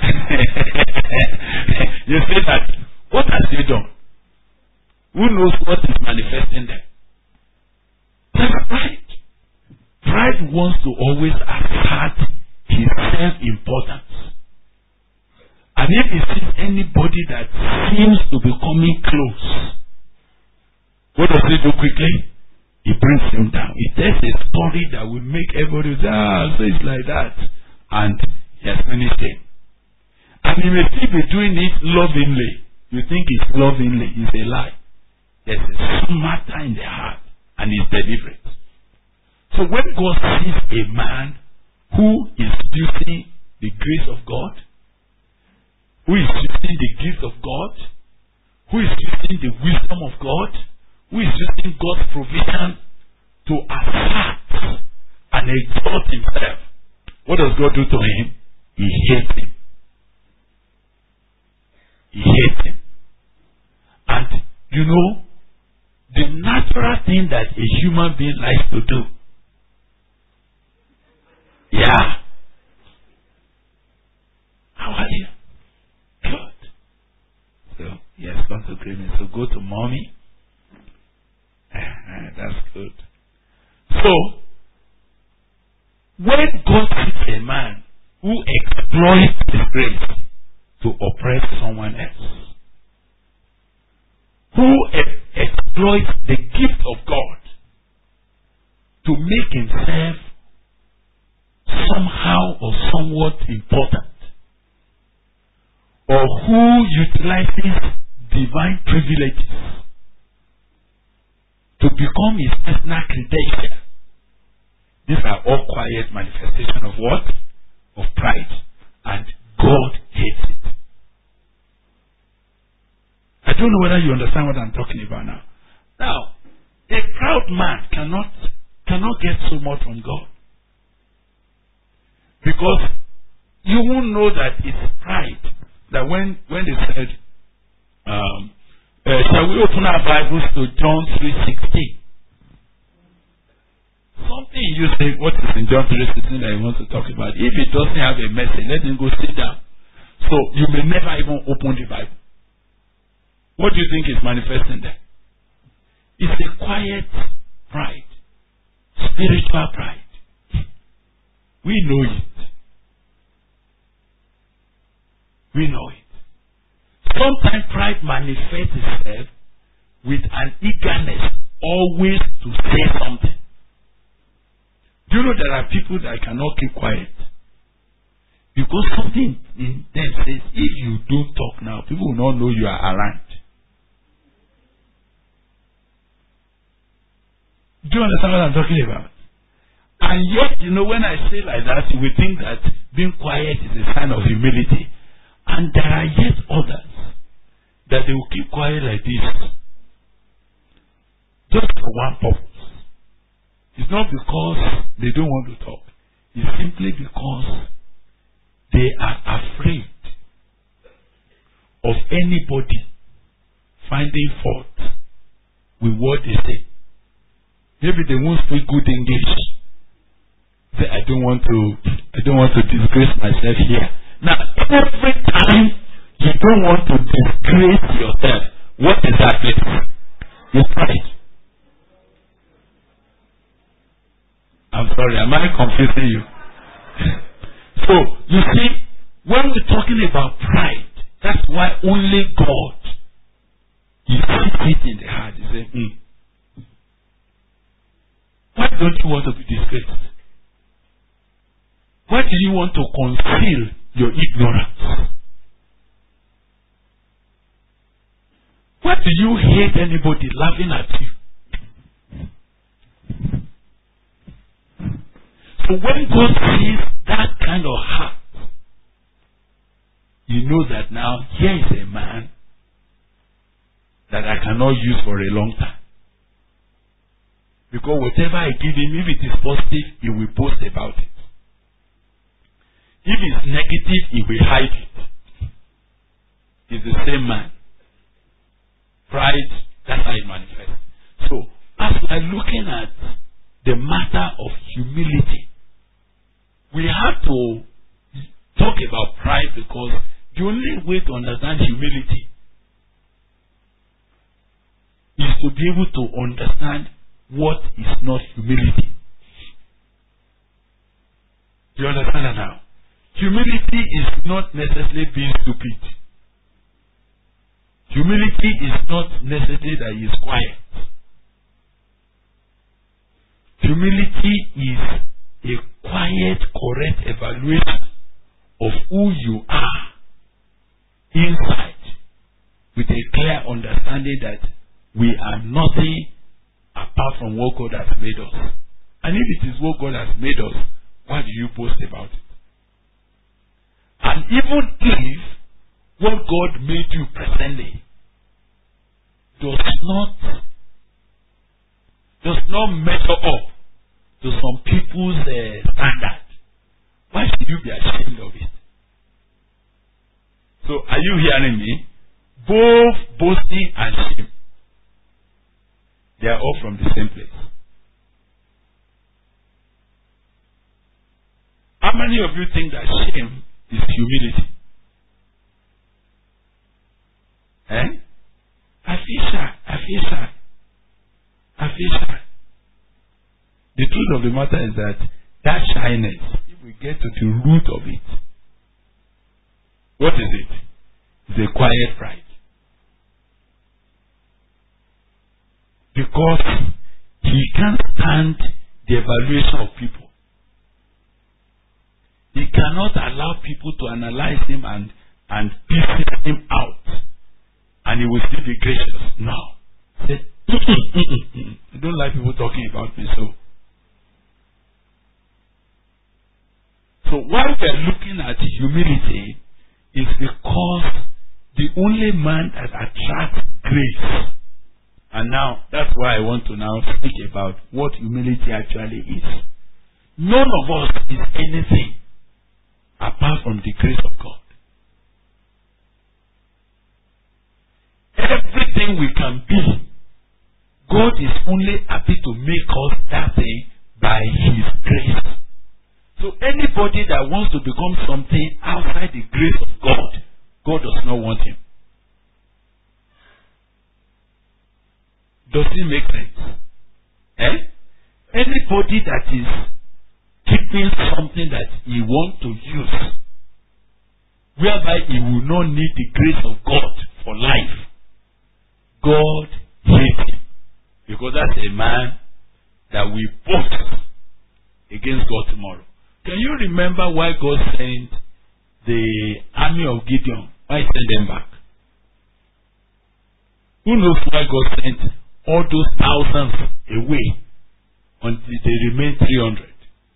You say that, what has he done? Who knows what is manifesting there? That's pride. Pride wants to always assert his self-importance. And if he sees anybody that seems to be coming close, what does he do quickly? He brings him down. He tells a story that will make everybody say, ah, so it's like that. And he has finished it. And he may still be doing it lovingly. You think it's lovingly. It's a lie. There's some matter in the heart. and is deliberate. So when God sees a man who is using the grace of God, who is using the gift of God, who is using the wisdom of God, who is using God's provision to assert and exalt himself, what does God do to him? He hates him. He hates him. And you know, the natural thing that a human being likes to do. Yeah. How are you? Good. So, he has gone to grave. So go to mommy. That's good. So, when God sees a man who exploits his grace to oppress someone else, who e- exploits the gift of God to make himself somehow or somewhat important, or who utilizes divine privileges to become his personal credential, these are all quiet manifestations of what? Of pride. And God hates it. I don't know whether you understand what I'm talking about now. Now, a proud man cannot cannot get so much from God. Because you won't know that it's pride. That when, when they said, um, uh, shall we open our Bibles to John three sixteen? Something you say, what is in John three sixteen that you want to talk about? If it doesn't have a message, let him go sit down. So you may never even open the Bible. What do you think is manifesting there? It's a quiet pride. Spiritual pride. We know it. We know it. Sometimes pride manifests itself with an eagerness always to say something. Do you know there are people that cannot keep quiet? Because something in them says, if you don't talk now, people will not know you are around. Do you understand what I'm talking about? And yet, you know, when I say like that, you will think that being quiet is a sign of humility. And there are yet others that they will keep quiet like this just for one purpose. It's not because they don't want to talk. It's simply because they are afraid of anybody finding fault with what they say. Maybe they won't speak good English. Say, I don't want to I don't want to disgrace myself here. Now, every time you don't want to disgrace yourself, what is that? You pride. I'm sorry, am I confusing you? So, you see, when we're talking about pride, that's why only God, He sees it in the heart. He says, hmm. Why don't you want to be disgraced? Why do you want to conceal your ignorance? Why do you hate anybody laughing at you? So when God sees that kind of heart, you know that now here is a man that I cannot use for a long time. Because whatever I give him, if it is positive, he will boast about it. If it's negative, he will hide it. He's the same man. Pride, that's how it manifests. So, as we are looking at the matter of humility, we have to talk about pride because the only way to understand humility is to be able to understand what is not humility. Do you understand that now? Humility is not necessarily being stupid. Humility is not necessarily that he is quiet. Humility is a quiet, correct evaluation of who you are inside with a clear understanding that we are nothing apart from what God has made us? And if it is what God has made us, why do you boast about it? And even if what God made you presently does not does not measure up to some people's uh, standard, why should you be ashamed of it? So, are you hearing me? Both boasting and shame, they are all from the same place. How many of you think that shame is humility? Eh? I feel shy. I feel shy. I feel shy. The truth of the matter is that that shyness, if we get to the root of it, what is it? It's a quiet pride. Because he can't stand the evaluation of people. He cannot allow people to analyze him and, and piece him out. And he will still be gracious. No. Say, I don't like people talking about me so. So why we are looking at humility is because the only man that attracts grace. And now, that's why I want to now speak about what humility actually is. None of us is anything apart from the grace of God. Everything we can be, God is only happy to make us that thing by His grace. So anybody that wants to become something outside the grace of God, God does not want him. Does it make sense? Eh? Anybody that is keeping something that he wants to use, whereby he will not need the grace of God for life, God hates him. Because that's a man that will boast against God tomorrow. Can you remember why God sent the army of Gideon? Why he sent them back? Who knows why God sent all those thousands away until they remain three hundred?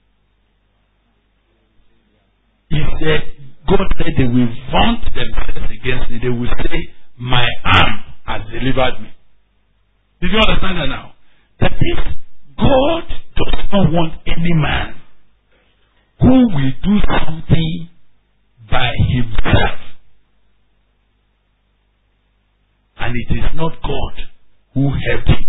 He said, God said they will vaunt themselves against me. They will say, my arm has delivered me. Did you understand that now? That is, God does not want any man who will do something by himself. And it is not God who helped him.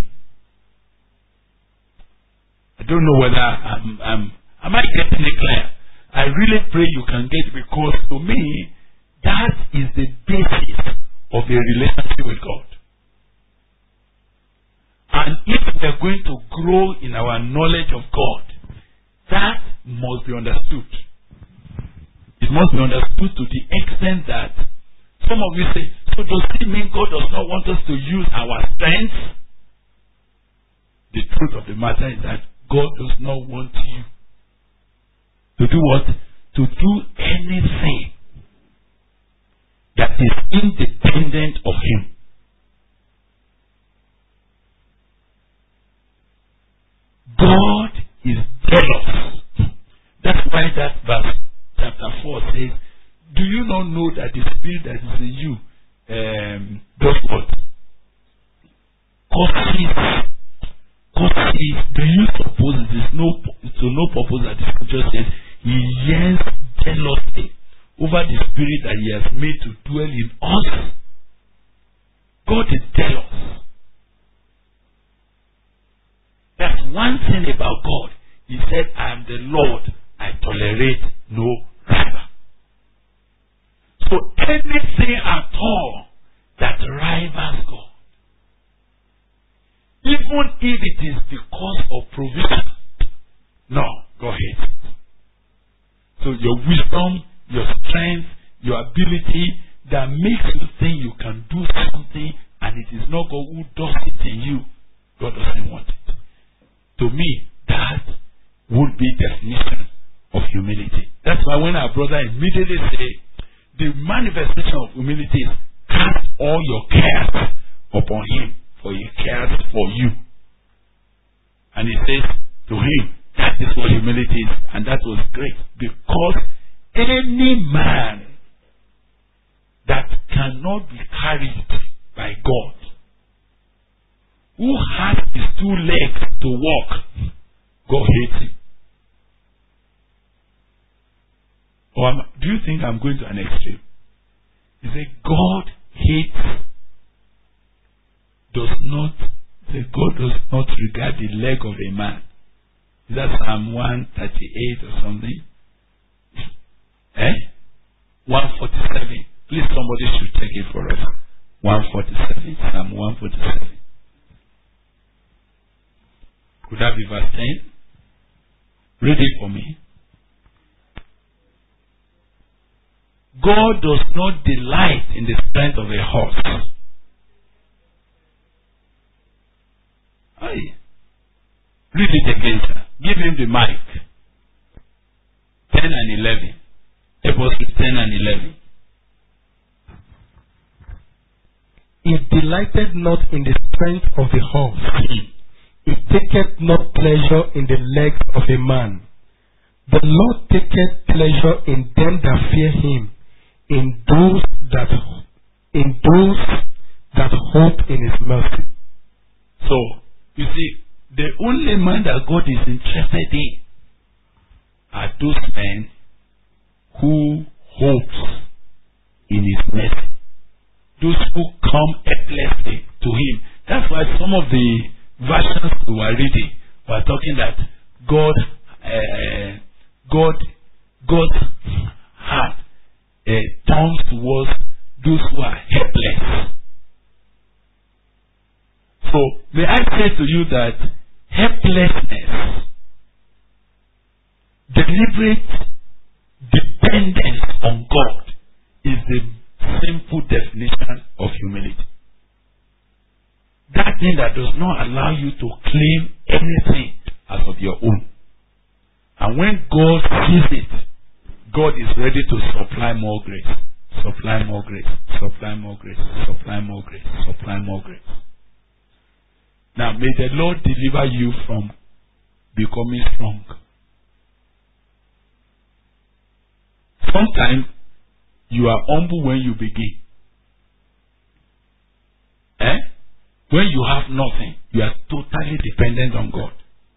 I don't know whether I'm, I'm am I getting it clear? I really pray you can get it, because to me, that is the basis of a relationship with God. And if we are going to grow in our knowledge of God, that must be understood. It must be understood to the extent that some of you say, so does it mean God does not want us to use our strength? The truth of the matter is that God does not want you to do what? To do anything that is independent of Him. God is jealous. That's why that verse, chapter four says, do you not know that the spirit that is in you um, does what? Causes, causes, do you suppose it is no, to no purpose that the scripture says, He yearns jealously over the spirit that He has made to dwell in us? God is jealous. That's one thing about God. He said, I am the Lord, I tolerate no rival. So anything at all that rivals God, even if it is because of provision, no, go ahead. So your wisdom, your strength, your ability that makes you think you can do something and it is not God who does it in you, God doesn't want it. To me, that would be definition of humility. That's why when our brother immediately say, the manifestation of humility is cast all your cares upon Him, for He cares for you. And he says to him, that is what humility is. And that was great. Because any man that cannot be carried by God, who has his two legs to walk, God hates him. Or am, do you think I'm going to an extreme? He said, God hates, does not, say God does not regard the leg of a man. Is that Psalm one thirty-eight or something? Eh? one forty-seven. Please, somebody should check it for us. one forty-seven. Psalm one forty-seven. Could that be verse ten? Read it for me. God does not delight in the strength of a horse. Aye. Read it again, sir. Give him the mic. ten and eleven. Help us with ten and eleven. It delighted not in the strength of the horse. It taketh not pleasure in the legs of a man. The Lord taketh pleasure in them that fear him, in those that in those that hope in his mercy. So, you see, the only man that God is interested in are those men who hopes in his mercy. Those who come helplessly to him. That's why some of the versions we were reading were talking that God, uh, God, God's heart uh, turns towards those who are helpless. So, may I say to you that helplessness, deliberate dependence on God is the simple definition of humility. That thing that does not allow you to claim anything as of your own. And when God sees it, God is ready to supply more grace, supply more grace, supply more grace, supply more grace, supply more grace. Now, may the Lord deliver you from becoming strong. Sometimes you are humble when you begin. Eh? When you have nothing, you are totally dependent on God.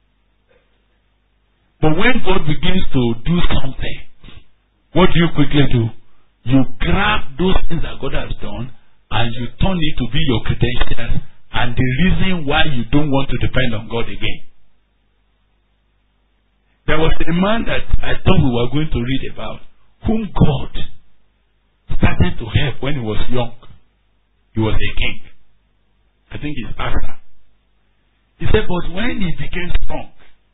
But when God begins to do something, what do you quickly do? You grab those things that God has done and you turn it to be your credentials and the reason why you don't want to depend on God again. There was a man that I thought we were going to read about, whom God started to help when he was young. He was a king. I think he's Asa. He said, but when he became strong,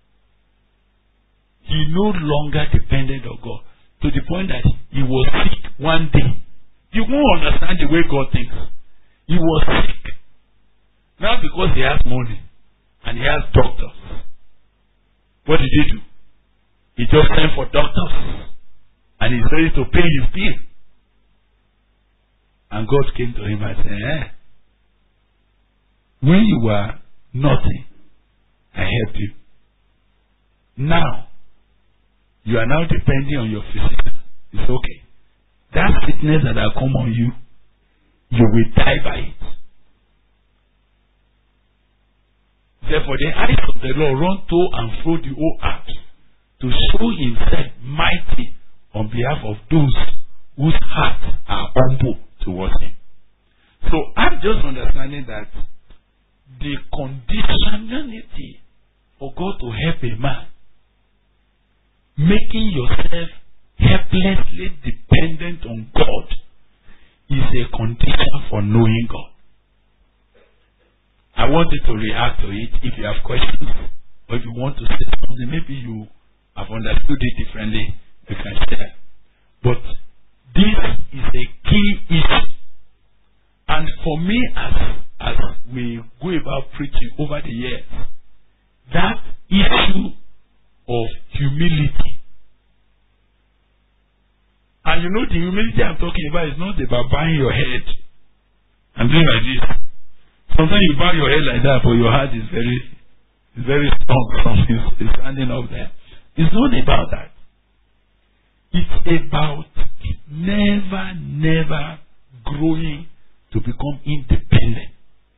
he no longer depended on God. To the point that he was sick one day. You won't understand the way God thinks. He was sick. Not because he has money and he has doctors. What did he do? He just sent for doctors and he's ready to pay his bill. And God came to him and said, eh, when you were nothing, I helped you. Now, you are now depending on your physical. It's okay. That sickness that will come on you, you will die by it. Therefore, the eyes of the Lord run to and fro the whole earth to show himself mighty on behalf of those whose hearts are humble towards him. So I'm just understanding that the conditionality for God to help a man, making yourself helplessly dependent on God, is a condition for knowing God. I want you to react to it. If you have questions or if you want to say something, maybe you have understood it differently, you can share. But this is a key issue. And for me, as, as we go about preaching over the years, that issue of humility. And you know, the humility I'm talking about is not about bowing your head and doing like this. Sometimes you bow your head like that, but your heart is very, It's very strong from his, his standing up there. It's not about that. It's about never, never growing to become independent.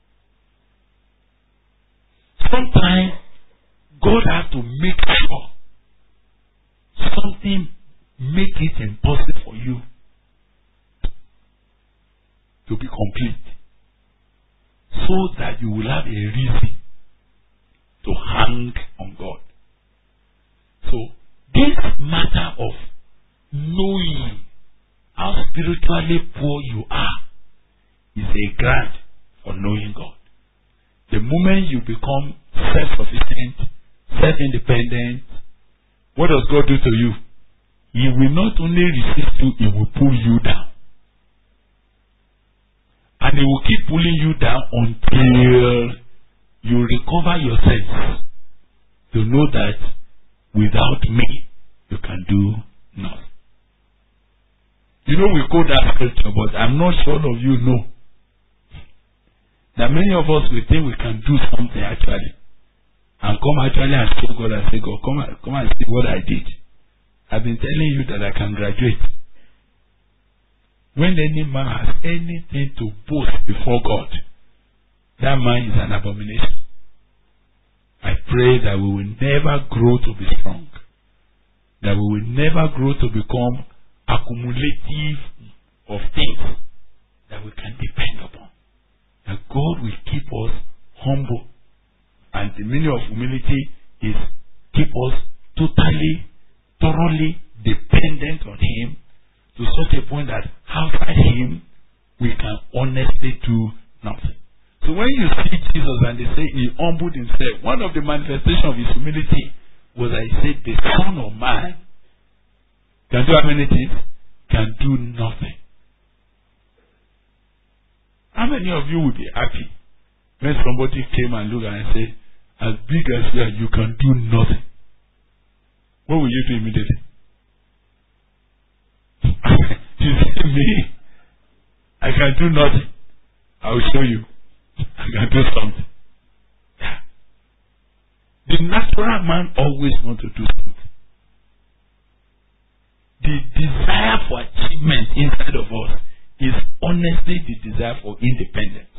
Sometimes God has to make sure something make it impossible for you to be complete, so that you will have a reason to hang on God. So this matter of knowing how spiritually poor you are is a grant for knowing God. The moment you become self-sufficient, self-independent, what does God do to you? He will not only resist you, He will pull you down. And He will keep pulling you down until you recover your sense to know that without me, you can do nothing. You know, we quote that scripture, but I'm not sure all of you know that many of us, we think we can do something actually, and come actually and show God and say, God, come and, come and see what I did. I've been telling you that I can graduate. When any man has anything to boast before God, that man is an abomination. I pray that we will never grow to be strong, that we will never grow to become accumulative of things that we can depend upon. That God will keep us humble. And the meaning of humility is keep us totally, thoroughly dependent on Him, to such a point that outside Him we can honestly do nothing. So when you see Jesus and they say He humbled Himself, one of the manifestations of His humility was that He said the Son of Man can do how many things? Can do nothing. How many of you would be happy when somebody came and looked and said, as big as you are, you can do nothing? What will you do immediately? You say, me, I can do nothing. I will show you. I can do something. Yeah. The natural man always wants to do something. The desire for achievement inside of us is honestly the desire for independence.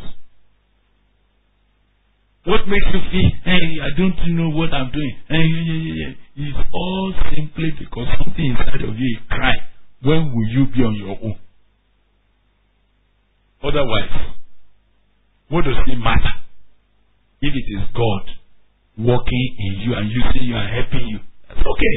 What makes you feel, hey, I don't know what I'm doing, hey, yeah, yeah, yeah, is all simply because something inside of you is crying. When will you be on your own? Otherwise, what does it matter if it is God working in you and you see you and helping you? That's okay.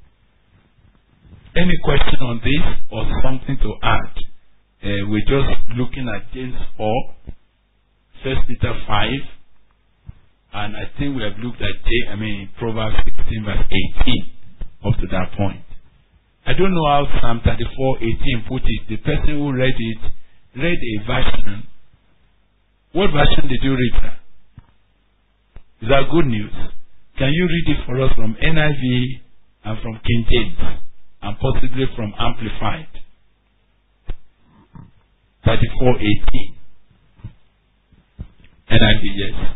Any question on this or something to add? Uh, we're just looking at James four, First Peter five, and I think we have looked at J, I mean Proverbs sixteen verse eighteen up to that point. I don't know how Psalm thirty-four eighteen put it. The person who read it read a version. What version did you read, sir? Is that good news? Can you read it for us from N I V and from King James and possibly from Amplified? thirty-four eighteen. N I V, yes.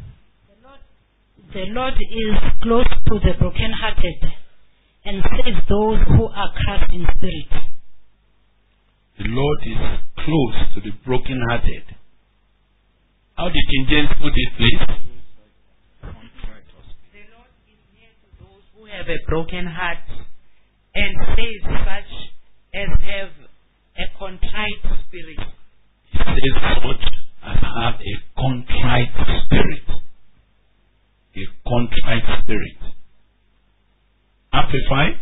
The Lord is close to the brokenhearted and saves those who are crushed in spirit. The Lord is close to the brokenhearted. How did King James put it, please? The Lord is near to those who have a broken heart and saves such as have a contrite spirit. He says such as have a contrite spirit. A contrite spirit. Amplified.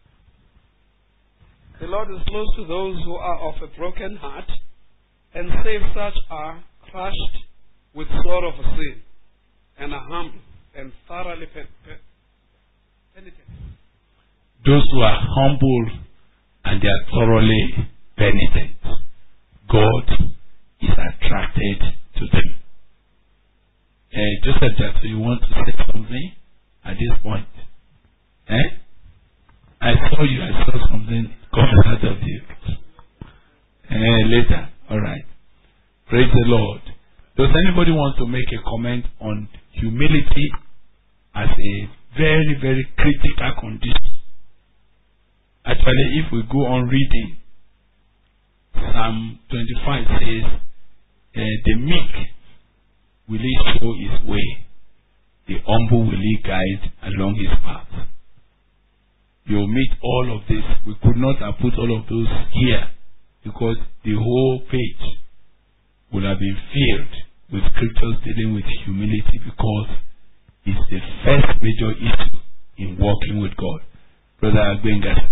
The Lord is close to those who are of a broken heart and saves such are crushed with sorrow of sin and are humble and thoroughly penitent. Those who are humble and they are thoroughly penitent, God is attracted to them. Uh, Joseph Jackson, you want to say something at this point? Eh? I saw you, I saw something coming out of you. Uh, later, alright. Praise the Lord. Does anybody want to make a comment on humility as a very, very critical condition. Actually, if we go on reading, Psalm twenty-five says, uh, the meek will he show his way, the humble will he guide along his path. You will meet all of this. We could not have put all of those here because the whole page would have been filled with scriptures dealing with humility, because it's the first major issue in walking with God. Brother Agbenga.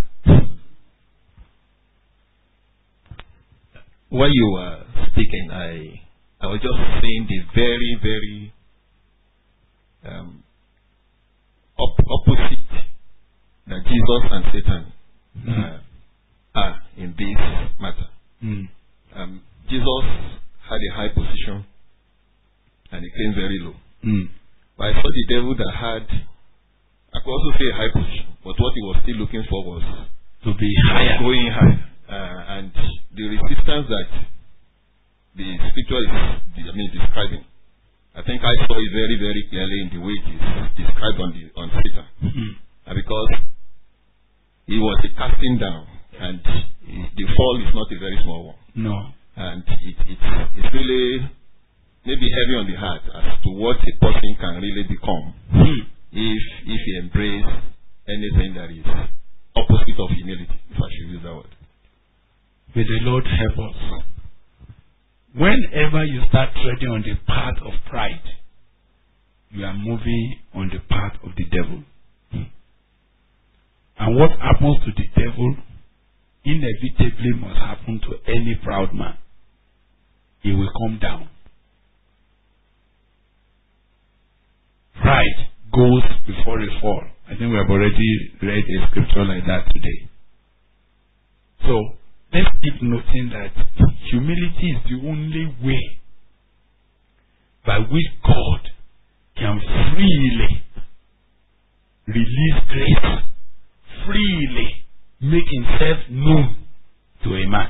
While you were speaking, I I was just saying the very, very um, op- opposite that Jesus and Satan uh, mm. are in this matter. Mm. Um, Jesus had a high position and he came very low. Mm. But I saw the devil that had, I could also say a high position, but what he was still looking for was to be higher, going higher. Uh, and the resistance that the scripture is, I mean, describing, I think I saw it very, very clearly in the way it is described on the on Satan. Mm-hmm. uh, because he was a casting down, and the fall is not a very small one. No. And it, it, it's really maybe heavy on the heart as to what a person can really become mm. if if he embraces anything that is opposite of humility, if I should use that word. May the Lord help us. Whenever you start treading on the path of pride, you are moving on the path of the devil. Hmm. And what happens to the devil inevitably must happen to any proud man. He will come down. Pride goes before a fall. I think we have already read a scripture like that today. So, let's keep noting that humility is the only way by which God can freely release grace, freely make himself known to a man.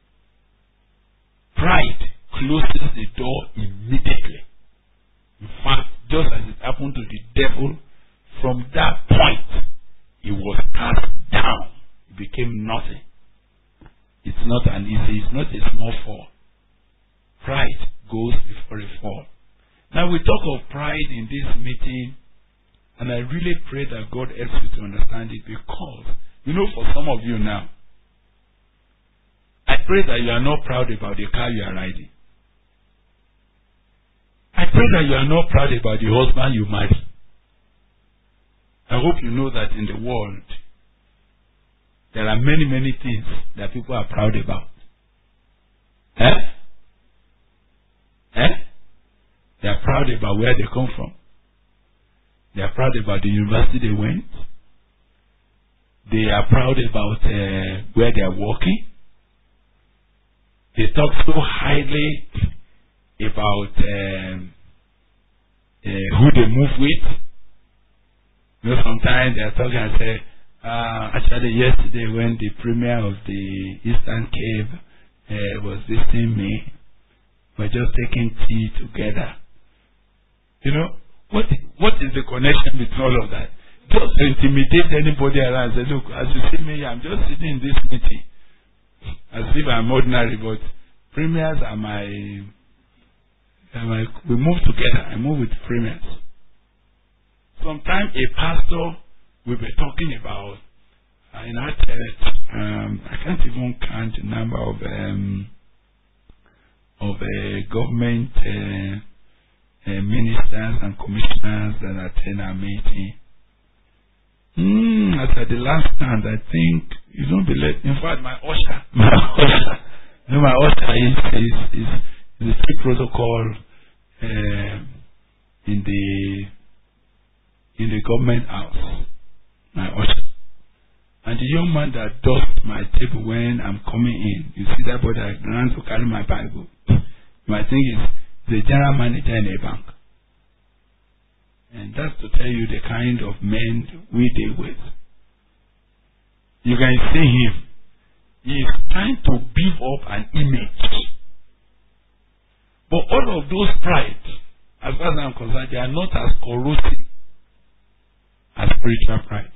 Pride closes the door immediately. In fact, just as it happened to the devil, from that point he was cast down, he became nothing. It's not an easy, it's not a small fall. Pride goes before a fall. Now we talk of pride in this meeting, and I really pray that God helps you to understand it, because, you know, for some of you now, I pray that you are not proud about the car you are riding. I pray that you are not proud about the husband you marry. I hope you know that in the world, there are many, many things that people are proud about. Eh? Eh? They are proud about where they come from. They are proud about the university they went. They are proud about uh, where they are working. They talk so highly about um, uh, who they move with. You know, sometimes they are talking and say, Uh, actually, yesterday when the premier of the Eastern Cape uh, was visiting me, we were just taking tea together. You know, what what is the connection between all of that? Just to intimidate anybody around. Say, look, as you see me, I'm just sitting in this meeting as if I'm ordinary, but premiers are my, are my we move together. I move with premiers. Sometimes a pastor we were talking about uh, in our church. Um, I can't even count the number of um, of uh, government uh, uh, ministers and commissioners that attend our meeting. Mm, as at the last time, I think you don't believe. In fact, my usher, my usher, you know, my usher is is is, is a strict protocol uh, in the in the government house. My usher. And the young man that dust my table when I'm coming in, you see that boy that runs to carry my Bible. You might think it's the general manager in a bank. And that's to tell you the kind of men we deal with. You can see him. He is trying to build up an image. But all of those pride, as far as I'm concerned, they are not as corrosive spiritual pride.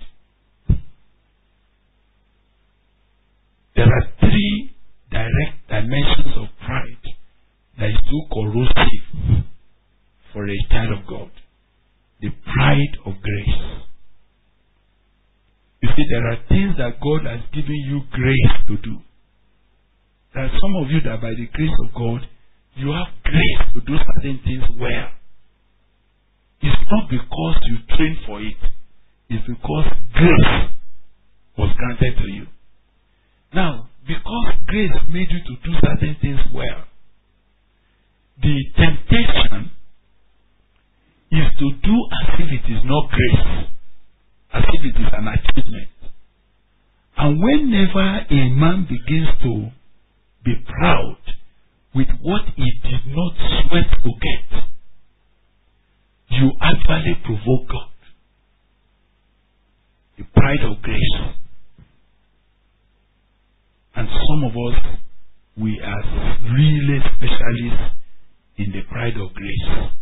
There are three direct dimensions of pride that is too corrosive for a child of God. The pride of grace. You see, there are things that God has given you grace to do. There are some of you that by the grace of God, you have grace to do certain things well. It's not because you trained for it. It's because grace was granted to you. Now, because grace made you to do certain things well, the temptation is to do as if it is not grace, as if it is an achievement. And whenever a man begins to be proud with what he did not sweat to get, you actually provoke God. The pride of grace. And some of us, we are really specialists in the pride of grace.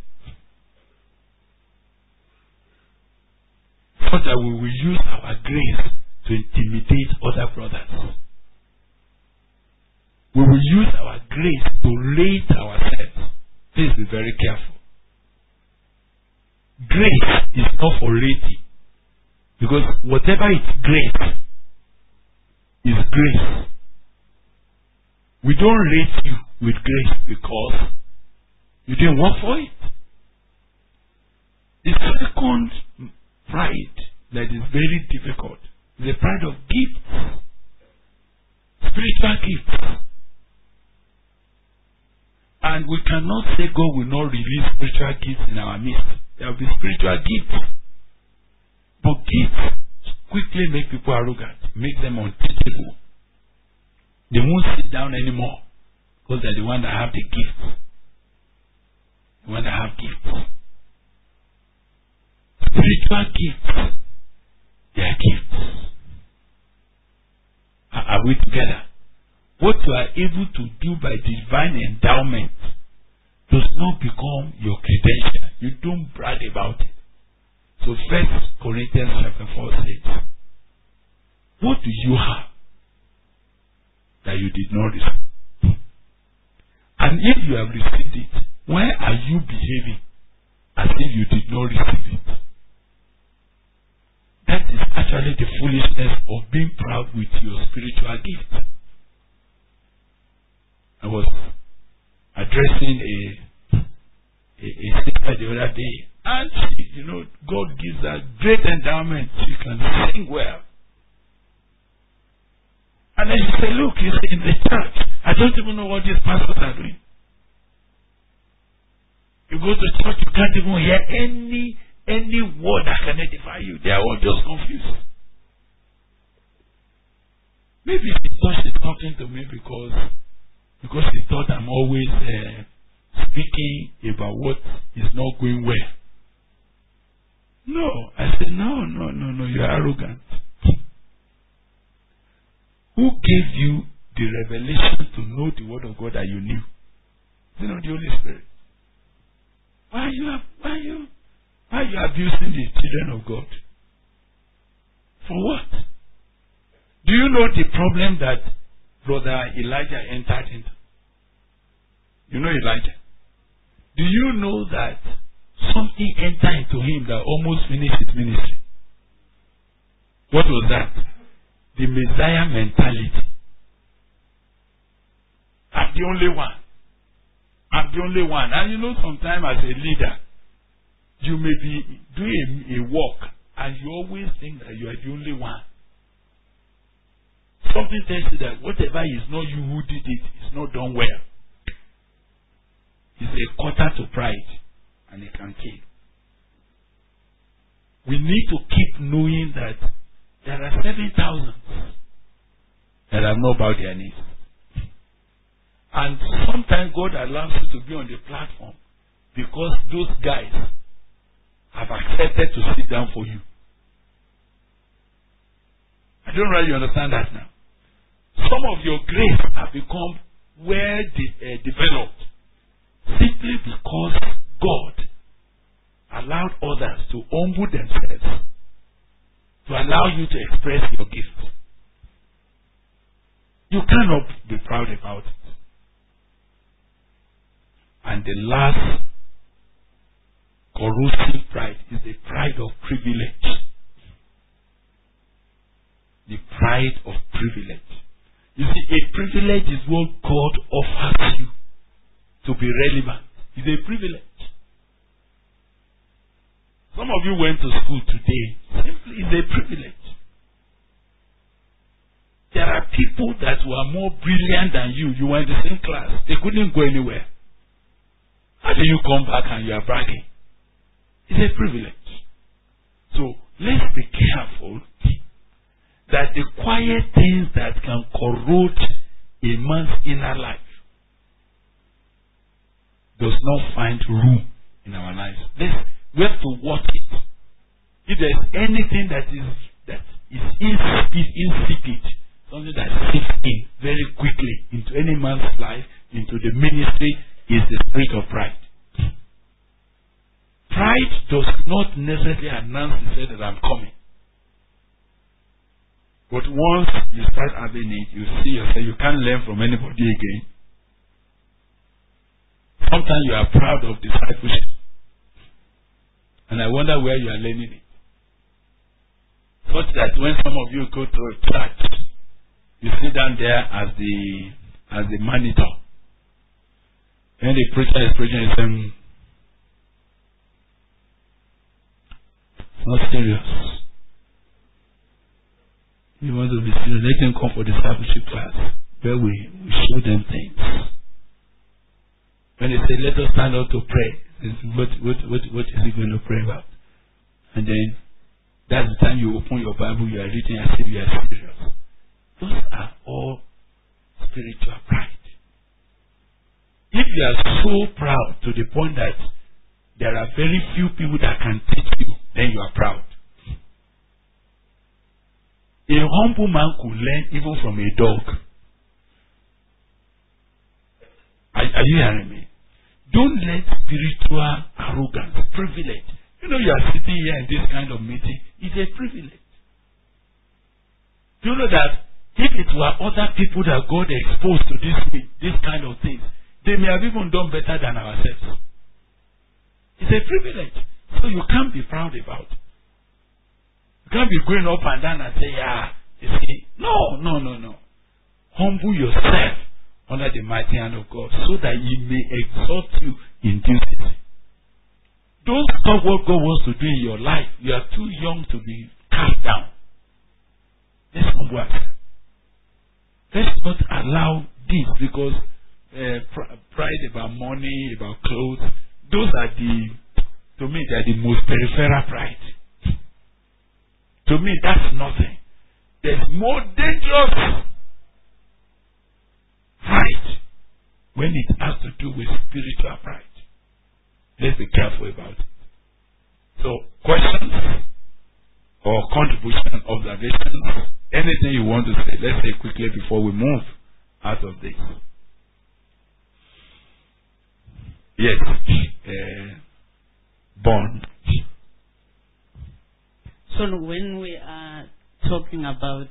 So that we will use our grace to intimidate other brothers. We will use our grace to rate ourselves. Please be very careful. Grace is not for rating. Because whatever is grace is grace. We don't rate you with grace because you didn't work for it. The second pride that is very difficult is the pride of gifts. Spiritual gifts. And we cannot say God will not release spiritual gifts in our midst. There will be spiritual gifts. But gifts quickly make people arrogant, make them unteachable. They won't sit down anymore because they're the one that have the gifts. The one that have gifts. Spiritual gifts. They are gifts. Are, are we together? What you are able to do by divine endowment does not become your credential. You don't brag about it. So First Corinthians chapter four says, what do you have that you did not receive? And if you have received it, why are you behaving as if you did not receive it? That is actually the foolishness of being proud with your spiritual gift. I was addressing a a, a sister the other day, and she, you know, God gives her great endowment. She can sing well. And then she said, look, you see, in the church, I don't even know what these pastors are doing. You go to church, you can't even hear any any word that can edify you. They are all just confused. Maybe she thought she's talking to me because because she thought I'm always uh, speaking about what is not going well. No, I said, no, no, no, no, you're arrogant. Who gave you the revelation to know the word of God that you knew? Is it not the Holy Spirit? Why are you, why are you, why are you abusing the children of God? For what? Do you know the problem that Brother Elijah entered into? You know Elijah? Do you know that something entered into him that almost finished his ministry? What was that? The Messiah mentality. I'm the only one. I'm the only one. And you know, sometimes as a leader, you may be doing a, a work and you always think that you are the only one. Something tells you that whatever is not you who did it, it's not done well. It's a quarter to pride and it can kill. We need to keep knowing that there are seven thousand that have not bowed their knees. And sometimes God allows you to be on the platform because those guys have accepted to sit down for you. I don't really understand that now. Some of your grace have become well de- uh, developed simply because God allowed others to humble themselves to allow you to express your gift. You cannot be proud about it. And the last corrosive pride is the pride of privilege. The pride of privilege. You see, a privilege is what God offers you to be relevant. It's a privilege. Some of you went to school today. Simply, it's a privilege. There are people that were more brilliant than you. You were in the same class. They couldn't go anywhere. How do you come back and you are bragging? It's a privilege. So let's be careful that the quiet things that can corrode a man's inner life does not find room in our lives. Let's, we have to watch it. If there's anything that is that is insipid, insipid, something that seeps in very quickly into any man's life, into the ministry, is the spirit of pride. Pride does not necessarily announce to say that I'm coming. But once you start having it, you see yourself, you can't learn from anybody again. Sometimes you are proud of discipleship. And I wonder where you are learning it. Such that when some of you go to a church, you sit down there as the as the monitor. And the preacher is preaching and saying, it's not serious. You want to be serious, let them come for discipleship class where we, we show them things. When they say, let us stand up to pray, what, what, what, what is he going to pray about? And then that's the time you open your Bible, you are reading as if you are serious. Those are all spiritual pride. If you are so proud to the point that there are very few people that can teach you, then you are proud. A humble man could learn even from a dog. Are, are you hearing me? Don't let spiritual arrogance, privilege. You know, you are sitting here in this kind of meeting. It's a privilege. Do you know that if it were other people that got exposed to this this kind of things, they may have even done better than ourselves. It's a privilege. So you can't be proud about it. You can't be going up and down and say, yeah, you see. No, no, no, no. Humble yourself under the mighty hand of God so that He may exalt you in due season. Don't stop what God wants to do in your life. You are too young to be cast down. Let's humble ourselves. Let's not allow this, because uh, pr- pride about money, about clothes, those are the, to me, they are the most peripheral pride. To me, that's nothing. There's more dangerous pride when it has to do with spiritual pride. Let's be careful about it. So, questions or contribution, observations, anything you want to say, let's say quickly before we move out of this. Yes. Uh, born. So when we are talking about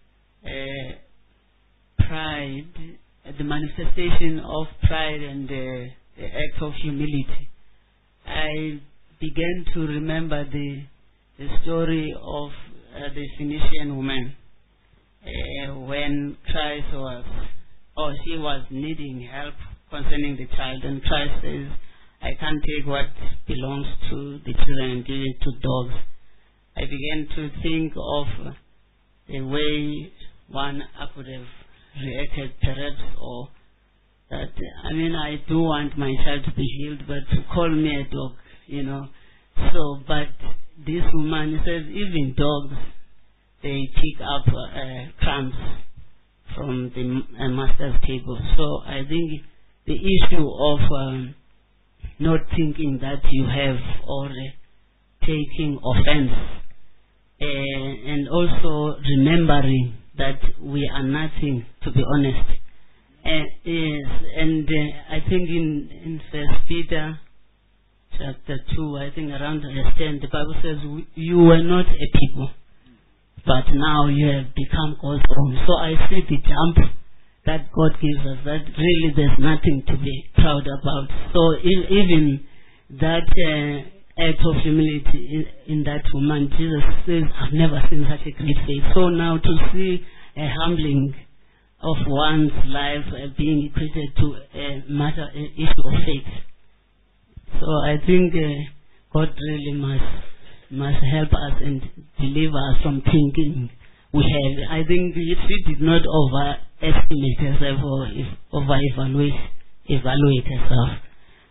uh, pride, uh, the manifestation of pride and the, the act of humility, I began to remember the, the story of uh, the Phoenician woman uh, when Christ was, or she was needing help concerning the child, and Christ says, I can't take what belongs to the children and give it to dogs. I began to think of the way one I could have reacted perhaps, or that, I mean, I do want my child to be healed, but to call me a dog, you know. So, but this woman says even dogs, they pick up uh, crumbs from the uh, master's table. So I think the issue of um, not thinking that you have, or uh, taking offense, uh, and also remembering that we are nothing, to be honest. Uh, yes, and uh, I think in, in First Peter chapter two, I think around verse ten, the Bible says, you were not a people, but now you have become God's own. So I see the jump that God gives us, that really there's nothing to be proud about. So in, even that uh, act of humility in, in that woman, Jesus says, I've never seen such a great faith. So now to see a humbling of one's life uh, being equated to a matter, an issue of faith. So I think uh, God really must must help us and deliver us from thinking we have. I think if we did not overestimate ourselves or if over-evaluate evaluate ourselves.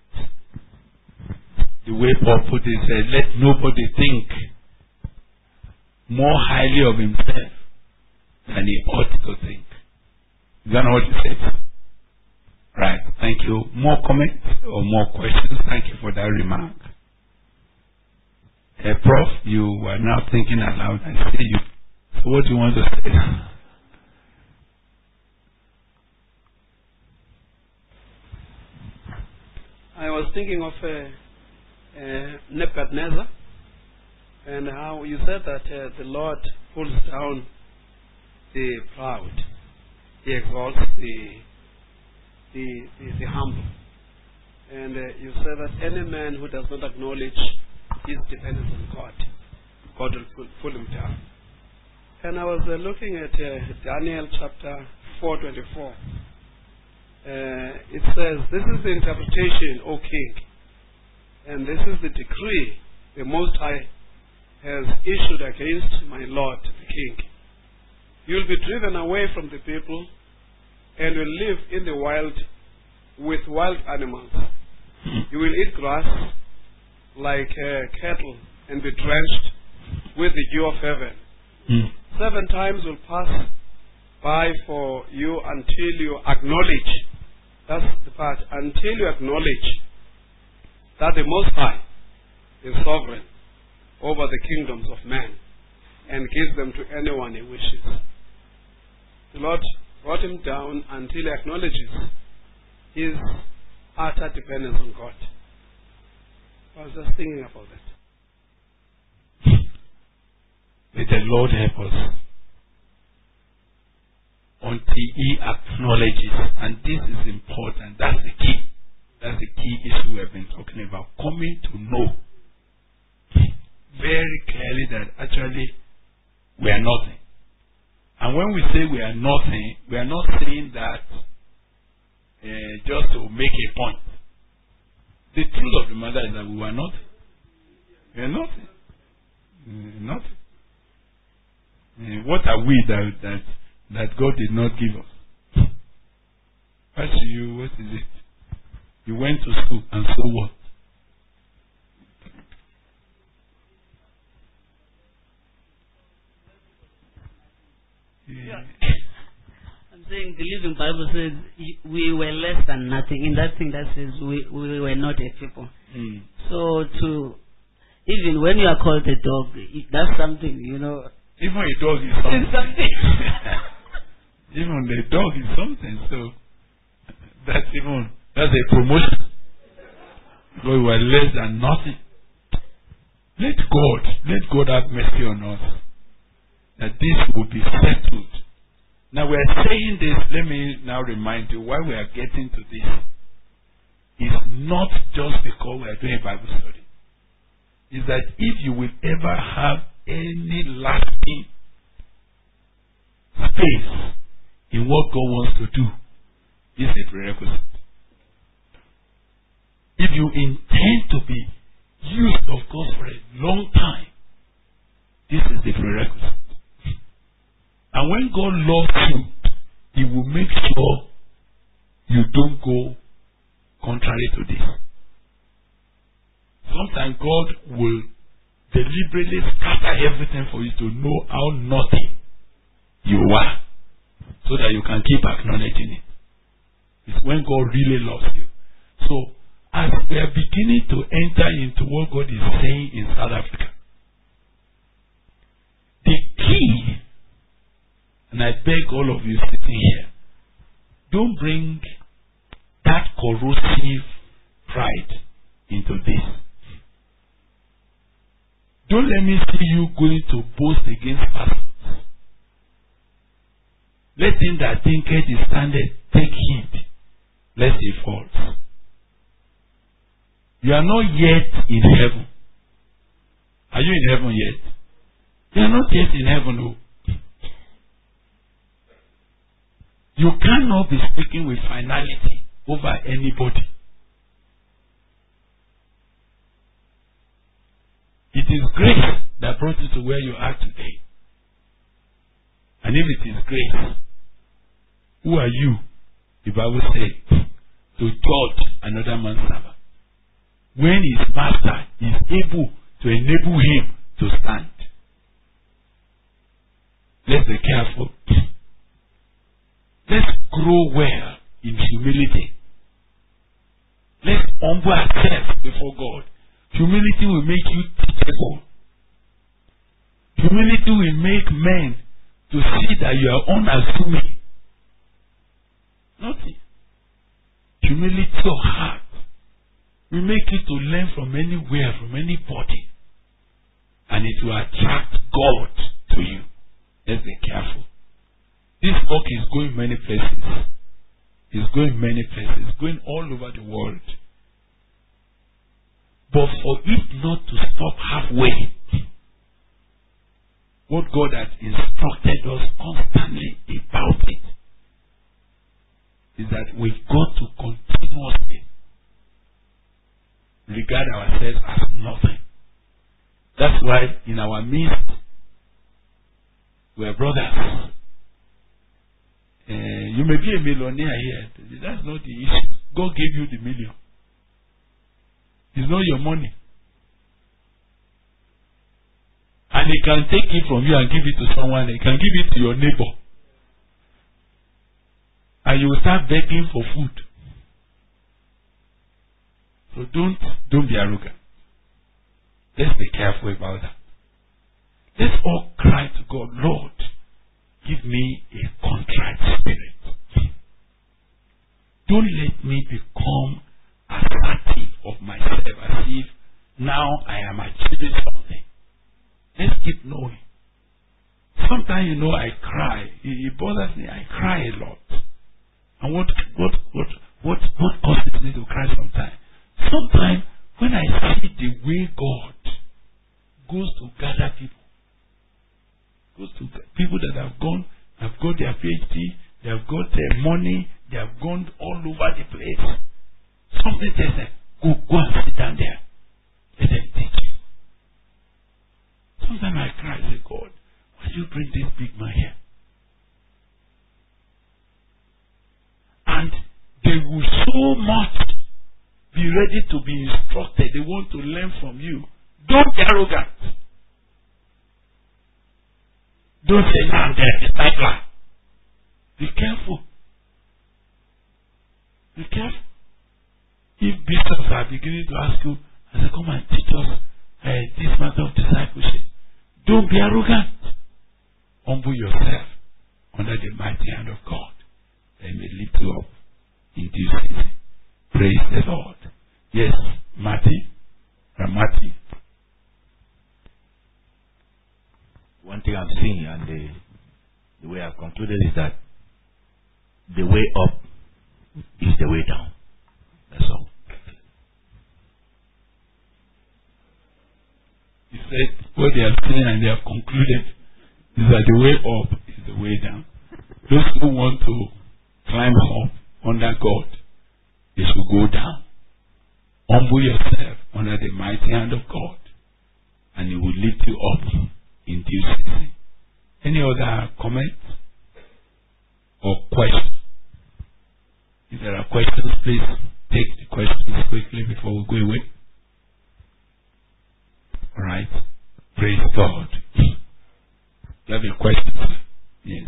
The way Paul put it, said, let nobody think more highly of himself than he ought to think. Is that not what he said? Right, thank you. More comments or more questions? Thank you for that remark. Uh, Prof, you are now thinking aloud. I see you. So what do you want to say? I was thinking of uh, uh, Nebuchadnezzar and how you said that uh, the Lord pulls down the proud. He exalts the the, the, the humble. And uh, you say that any man who does not acknowledge his dependence on God, God will pull, pull him down. And I was uh, looking at uh, Daniel chapter four twenty-four. Uh, it says, this is the interpretation, O king, and this is the decree the Most High has issued against my Lord the king. You will be driven away from the people and will live in the wild with wild animals. You will eat grass like uh, cattle and be drenched with the dew of heaven. Mm. Seven times will pass by for you until you acknowledge, that's the part, until you acknowledge that the Most High is sovereign over the kingdoms of man and gives them to anyone he wishes. The Lord brought him down until he acknowledges his utter dependence on God. I was just thinking about that. May the Lord help us until he acknowledges, and this is important. That's the key. That's the key issue we have been talking about. Coming to know very clearly that actually we are nothing. And when we say we are nothing, we are not saying that uh, just to make a point. The truth of the matter is that we are nothing. We are nothing. Uh, nothing. Uh, what are we that, that that God did not give us? Ask you, what is it? You went to school, and so what? Yeah. I'm saying the Living Bible says we were less than nothing. In that thing that says we, we were not a people. Mm. So to even when you are called a dog, that's something, you know. Even a dog is something. It's something. Even the dog is something. So that's even that's a promotion. Because we were less than nothing. Let God, let God have mercy on us. That this will be settled. Now we are saying this, let me now remind you why we are getting to this. It's not just because we are doing a Bible study. It's that if you will ever have any lasting space in what God wants to do, this is a prerequisite. If you intend to be used of God for a long time, this is the prerequisite. And when God loves you, He will make sure you don't go contrary to this. Sometimes God will deliberately scatter everything for you to know how nothing you are, so that you can keep acknowledging it. It's when God really loves you. So, as we are beginning to enter into what God is saying in South Africa, the key, and I beg all of you sitting here, don't bring that corrosive pride into this. Don't let me see you going to boast against pastors Let him that thinketh he standeth take heed, lest he falls. You are not yet in heaven. Are you in heaven yet? You are not yet in heaven. No. You cannot be speaking with finality over anybody. It is grace that brought you to where you are today. And if it is grace, who are you, the Bible says, to judge another man's servant? When his master is able to enable him to stand. Let's be careful. Let's grow well in humility. Let's humble ourselves before God. Humility will make you teachable. Humility will make men to see that you are unassuming. Nothing. Humility of heart will make you to learn from anywhere, from anybody. And it will attract God to you. Let's be careful. This book is going many places. It's going many places. It's going all over the world. But for it not to stop halfway, what God has instructed us constantly about it is that we've got to continuously regard ourselves as nothing. That's why in our midst, we're brothers. Uh, you may be a millionaire here. That's not the issue. God gave you the million. It's not your money. And he can take it from you and give it to someone. He can give it to your neighbor. And you will start begging for food. So don't, don't be arrogant. Let's be careful about that. Let's all cry to God, Lord, give me a contrite spirit. Don't let me become assertive of myself as if now I am achieving something. Let's keep knowing. Sometimes, you know, I cry. It, it bothers me. I cry a lot. And what what what what what causes me to cry sometimes? Sometimes when I see the way God goes to gather people, goes to people that have gone, have got their PhD, they have got their money, they have gone all over the place. Something tells them, go, go and sit down there. Let them teach you. Sometimes I cry and say, God, why do you bring this big man here? And they will so much be ready to be instructed. They want to learn from you. Don't be arrogant. Don't say, now there, it's like that. Be careful. Be careful. If bishops are beginning to ask you, I say, come and teach us uh, this matter of discipleship. Don't be arrogant. Humble yourself under the mighty hand of God. They may lift you up in due season. Praise the Lord. Yes, Matty, Ramati. One thing I'm seeing and the, the way I've concluded is that the way up is the way down. That's all. He said what they have seen and they have concluded is that the way up is the way down. Those who want to climb up under God, they should go down. Humble yourself under the mighty hand of God, and He will lift you up in due season. Any other comments or questions? If there are questions, please take the questions quickly before we go away. All right. Praise God. You have a question? Yes.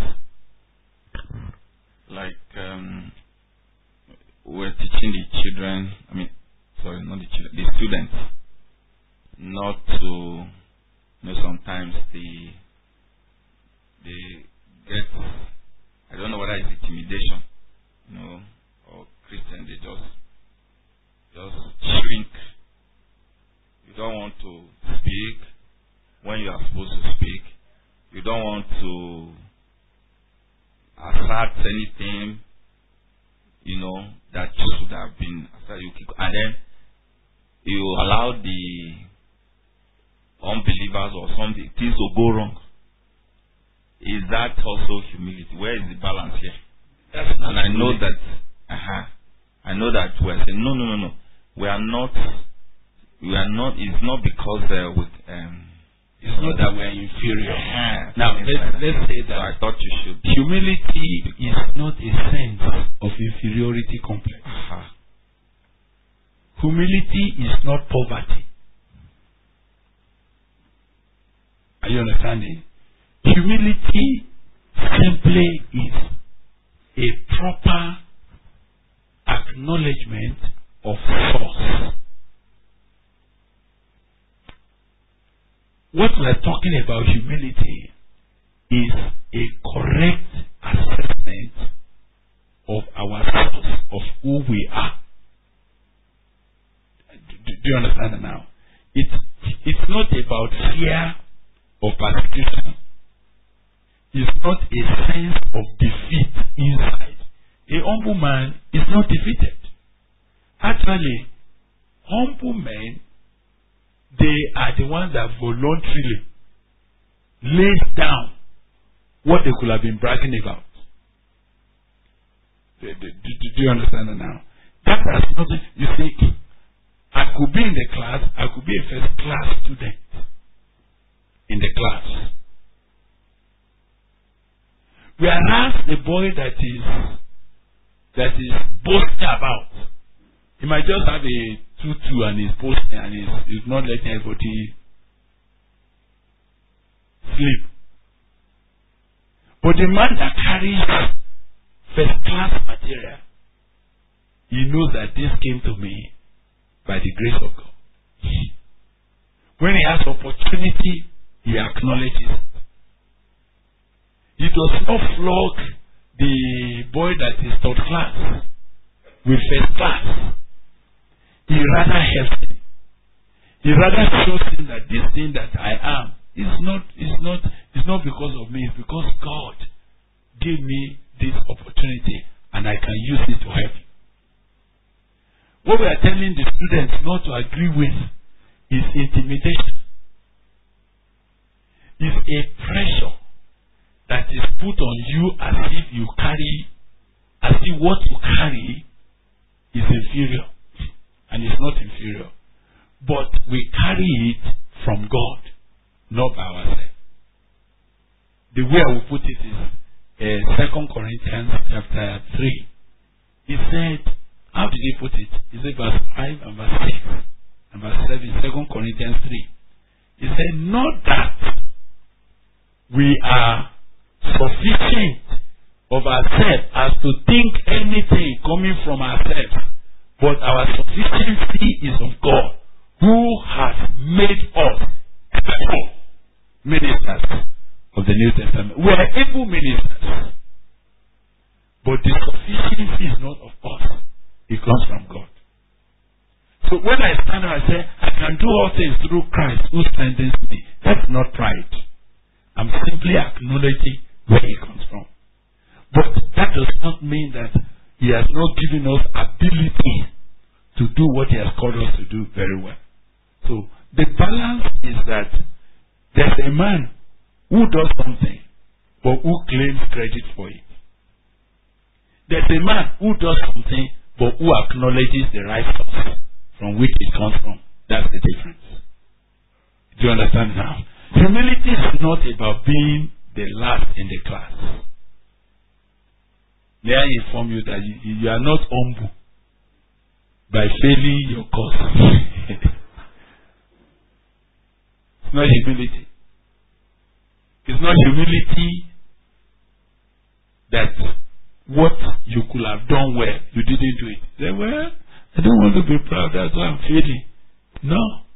Like um, we're teaching the children. I mean, sorry, not the children, the students, not to. You know, sometimes they they get. I don't know whether it's intimidation, you know, or Christian. They just just shrink. You don't want to speak when you are supposed to speak. You don't want to assert attract anything, you know, that should have been after you keep, and then you allow the unbelievers or something things to go wrong. Is that also humility? Where is the balance here? That's not and I know humility. that uh-huh, I know that we're saying no no no no. We are not we are not it's not because uh, we um it's not that we are inferior. Uh-huh. Now let's let's say that so I thought you should humility is not a sense of inferiority complex. Uh-huh. Humility is not poverty. Are you understanding? Humility simply is a proper acknowledgement of source. What we are talking about humility is a correct assessment of our source, of who we are. Do, do you understand it now? It's, it's not about fear of persecution. It's not a sense of defeat inside. A humble man is not defeated. Actually, humble men, they are the ones that voluntarily lay down what they could have been bragging about. Do, do, do, do you understand it now? That has nothing. You see, I could be in the class, I could be a first class student in the class. Whereas the boy that is that is boasting about, he might just have a tutu and he's boasting and he's, he's not letting everybody sleep. But the man that carries first class material, he knows that this came to me by the grace of God. When he has opportunity, he acknowledges it. He does not flog the boy that is third class with first class. He rather helps him. He rather shows him that this thing that I am is not is not is not because of me, it's because God gave me this opportunity and I can use it to help you. What we are telling the students not to agree with is intimidation. It's a pressure that is put on you as if you carry, as if what you carry is inferior. And it's not inferior. But we carry it from God, not by ourselves. The way I will put it is uh, Second Corinthians chapter three. He said, how did he put it? He said verse five and verse six and verse seven, Second Corinthians three. He said, not that we are sufficient of ourselves as to think anything coming from ourselves, but our sufficiency is of God, who has made us able ministers of the New Testament. We are able ministers, but the sufficiency is not of us. It comes from God. So when I stand up and say, I can do all things through Christ who strengthens me, that's not pride. I'm simply acknowledging where it comes from. But that does not mean that He has not given us ability to do what He has called us to do very well. So the balance is that there's a man who does something but who claims credit for it. There's a man who does something but who acknowledges the right source from which it comes from. That's the difference. Do you understand now? Humility is not about being the last in the class. May I inform you that you, you are not humble by failing your course. It's not humility. It's not humility that what you could have done well, you didn't do it. Say, well, I don't want to be proud, that's why I'm failing. No.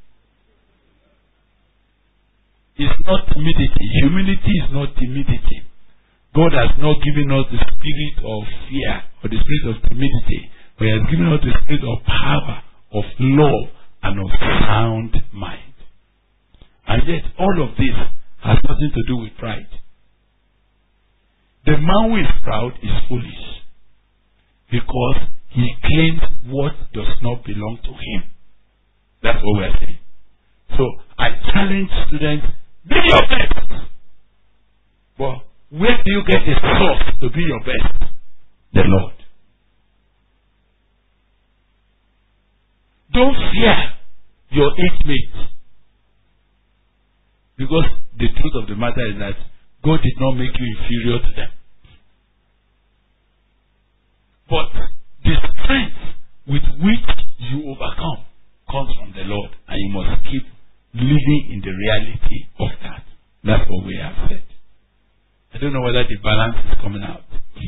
It's not timidity. Humility is not timidity. God has not given us the spirit of fear or the spirit of timidity, but He has given us the spirit of power, of love, and of sound mind. And yet, all of this has nothing to do with pride. The man who is proud is foolish because he claims what does not belong to him. That's what we're saying. So I challenge students, be your best. But where do you get the source to be your best? The Lord. Don't fear your age mates. Because the truth of the matter is that God did not make you inferior to them. But the strength with which you overcome comes from the Lord, and you must keep living in the reality of that. That's what we have said. I don't know whether the balance is coming out.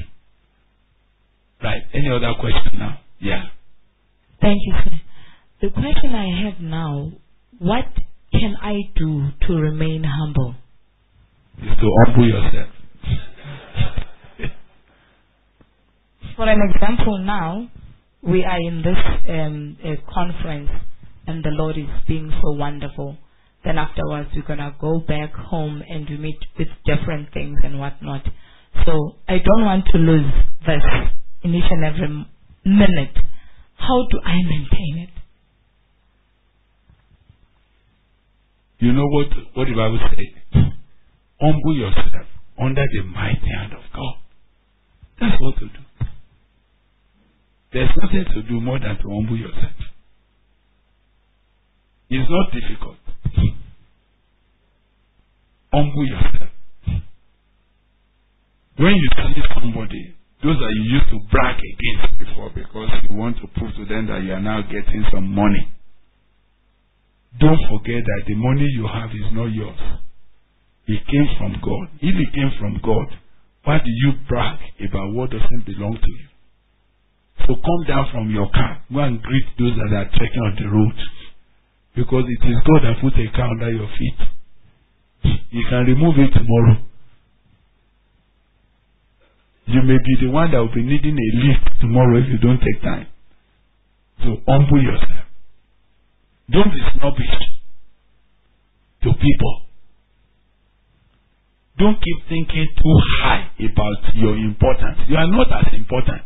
Right. Any other question now? Yeah. Thank you, sir. The question I have now, what can I do to remain humble? Is to humble yourself. For an example now, we are in this um, uh, conference and the Lord is being so wonderful. Then afterwards we're going to go back home and we meet with different things and whatnot. So I don't want to lose this in each and every minute. How do I maintain it? You know what, what the Bible says? Humble yourself under the mighty hand of God. That's what to do. There's nothing to do more than to humble yourself. It's not difficult. Humble yourself. When you see somebody, those that you used to brag against before because you want to prove to them that you are now getting some money, don't forget that the money you have is not yours. It came from God. If it came from God, why do you brag about what doesn't belong to you? So come down from your car. Go and greet those that are trekking on the road. Because it is God that put a car under your feet. You can remove it tomorrow. You may be the one that will be needing a lift tomorrow if you don't take time. So humble yourself. Don't be snobbish to people. Don't keep thinking too high about your importance. You are not as important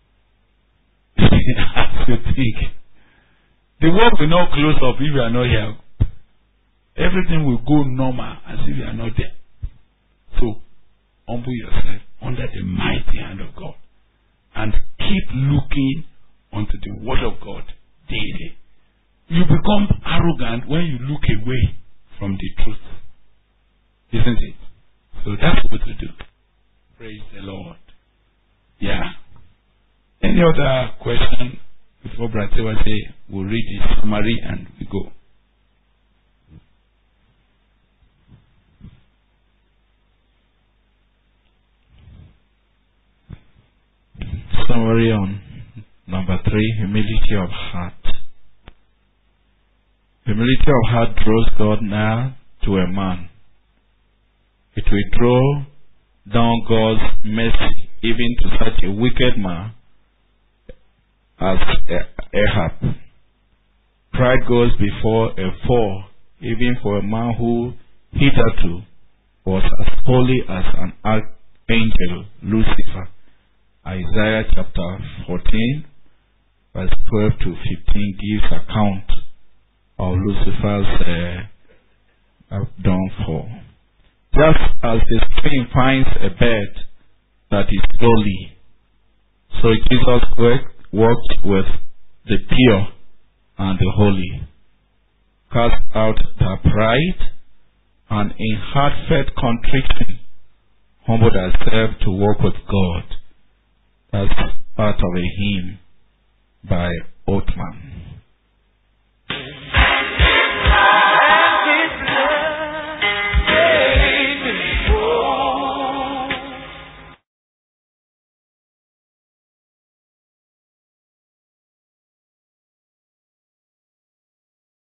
as you think. The world will not close up if you are not here. Everything will go normal as if you are not there. So, humble yourself under the mighty hand of God and keep looking unto the word of God daily. You become arrogant when you look away from the truth. Isn't it? So that's what to do. Praise the Lord. Yeah. Any other question before Bratiwa say we'll read the summary and we go? Summary on number three, humility of heart. Humility of heart draws God near to a man. It will draw down God's mercy even to such a wicked man as Ahab. Pride goes before a fall, even for a man who hitherto was as holy as an archangel, Lucifer. Isaiah chapter fourteen, verse twelve to fifteen gives account of Lucifer's uh, downfall. Just as the spring finds a bed that is lowly, so Jesus worked, worked with the pure and the holy, cast out their pride, and in heartfelt contrition humbled ourselves to walk with God. That's part of a hymn by Othman.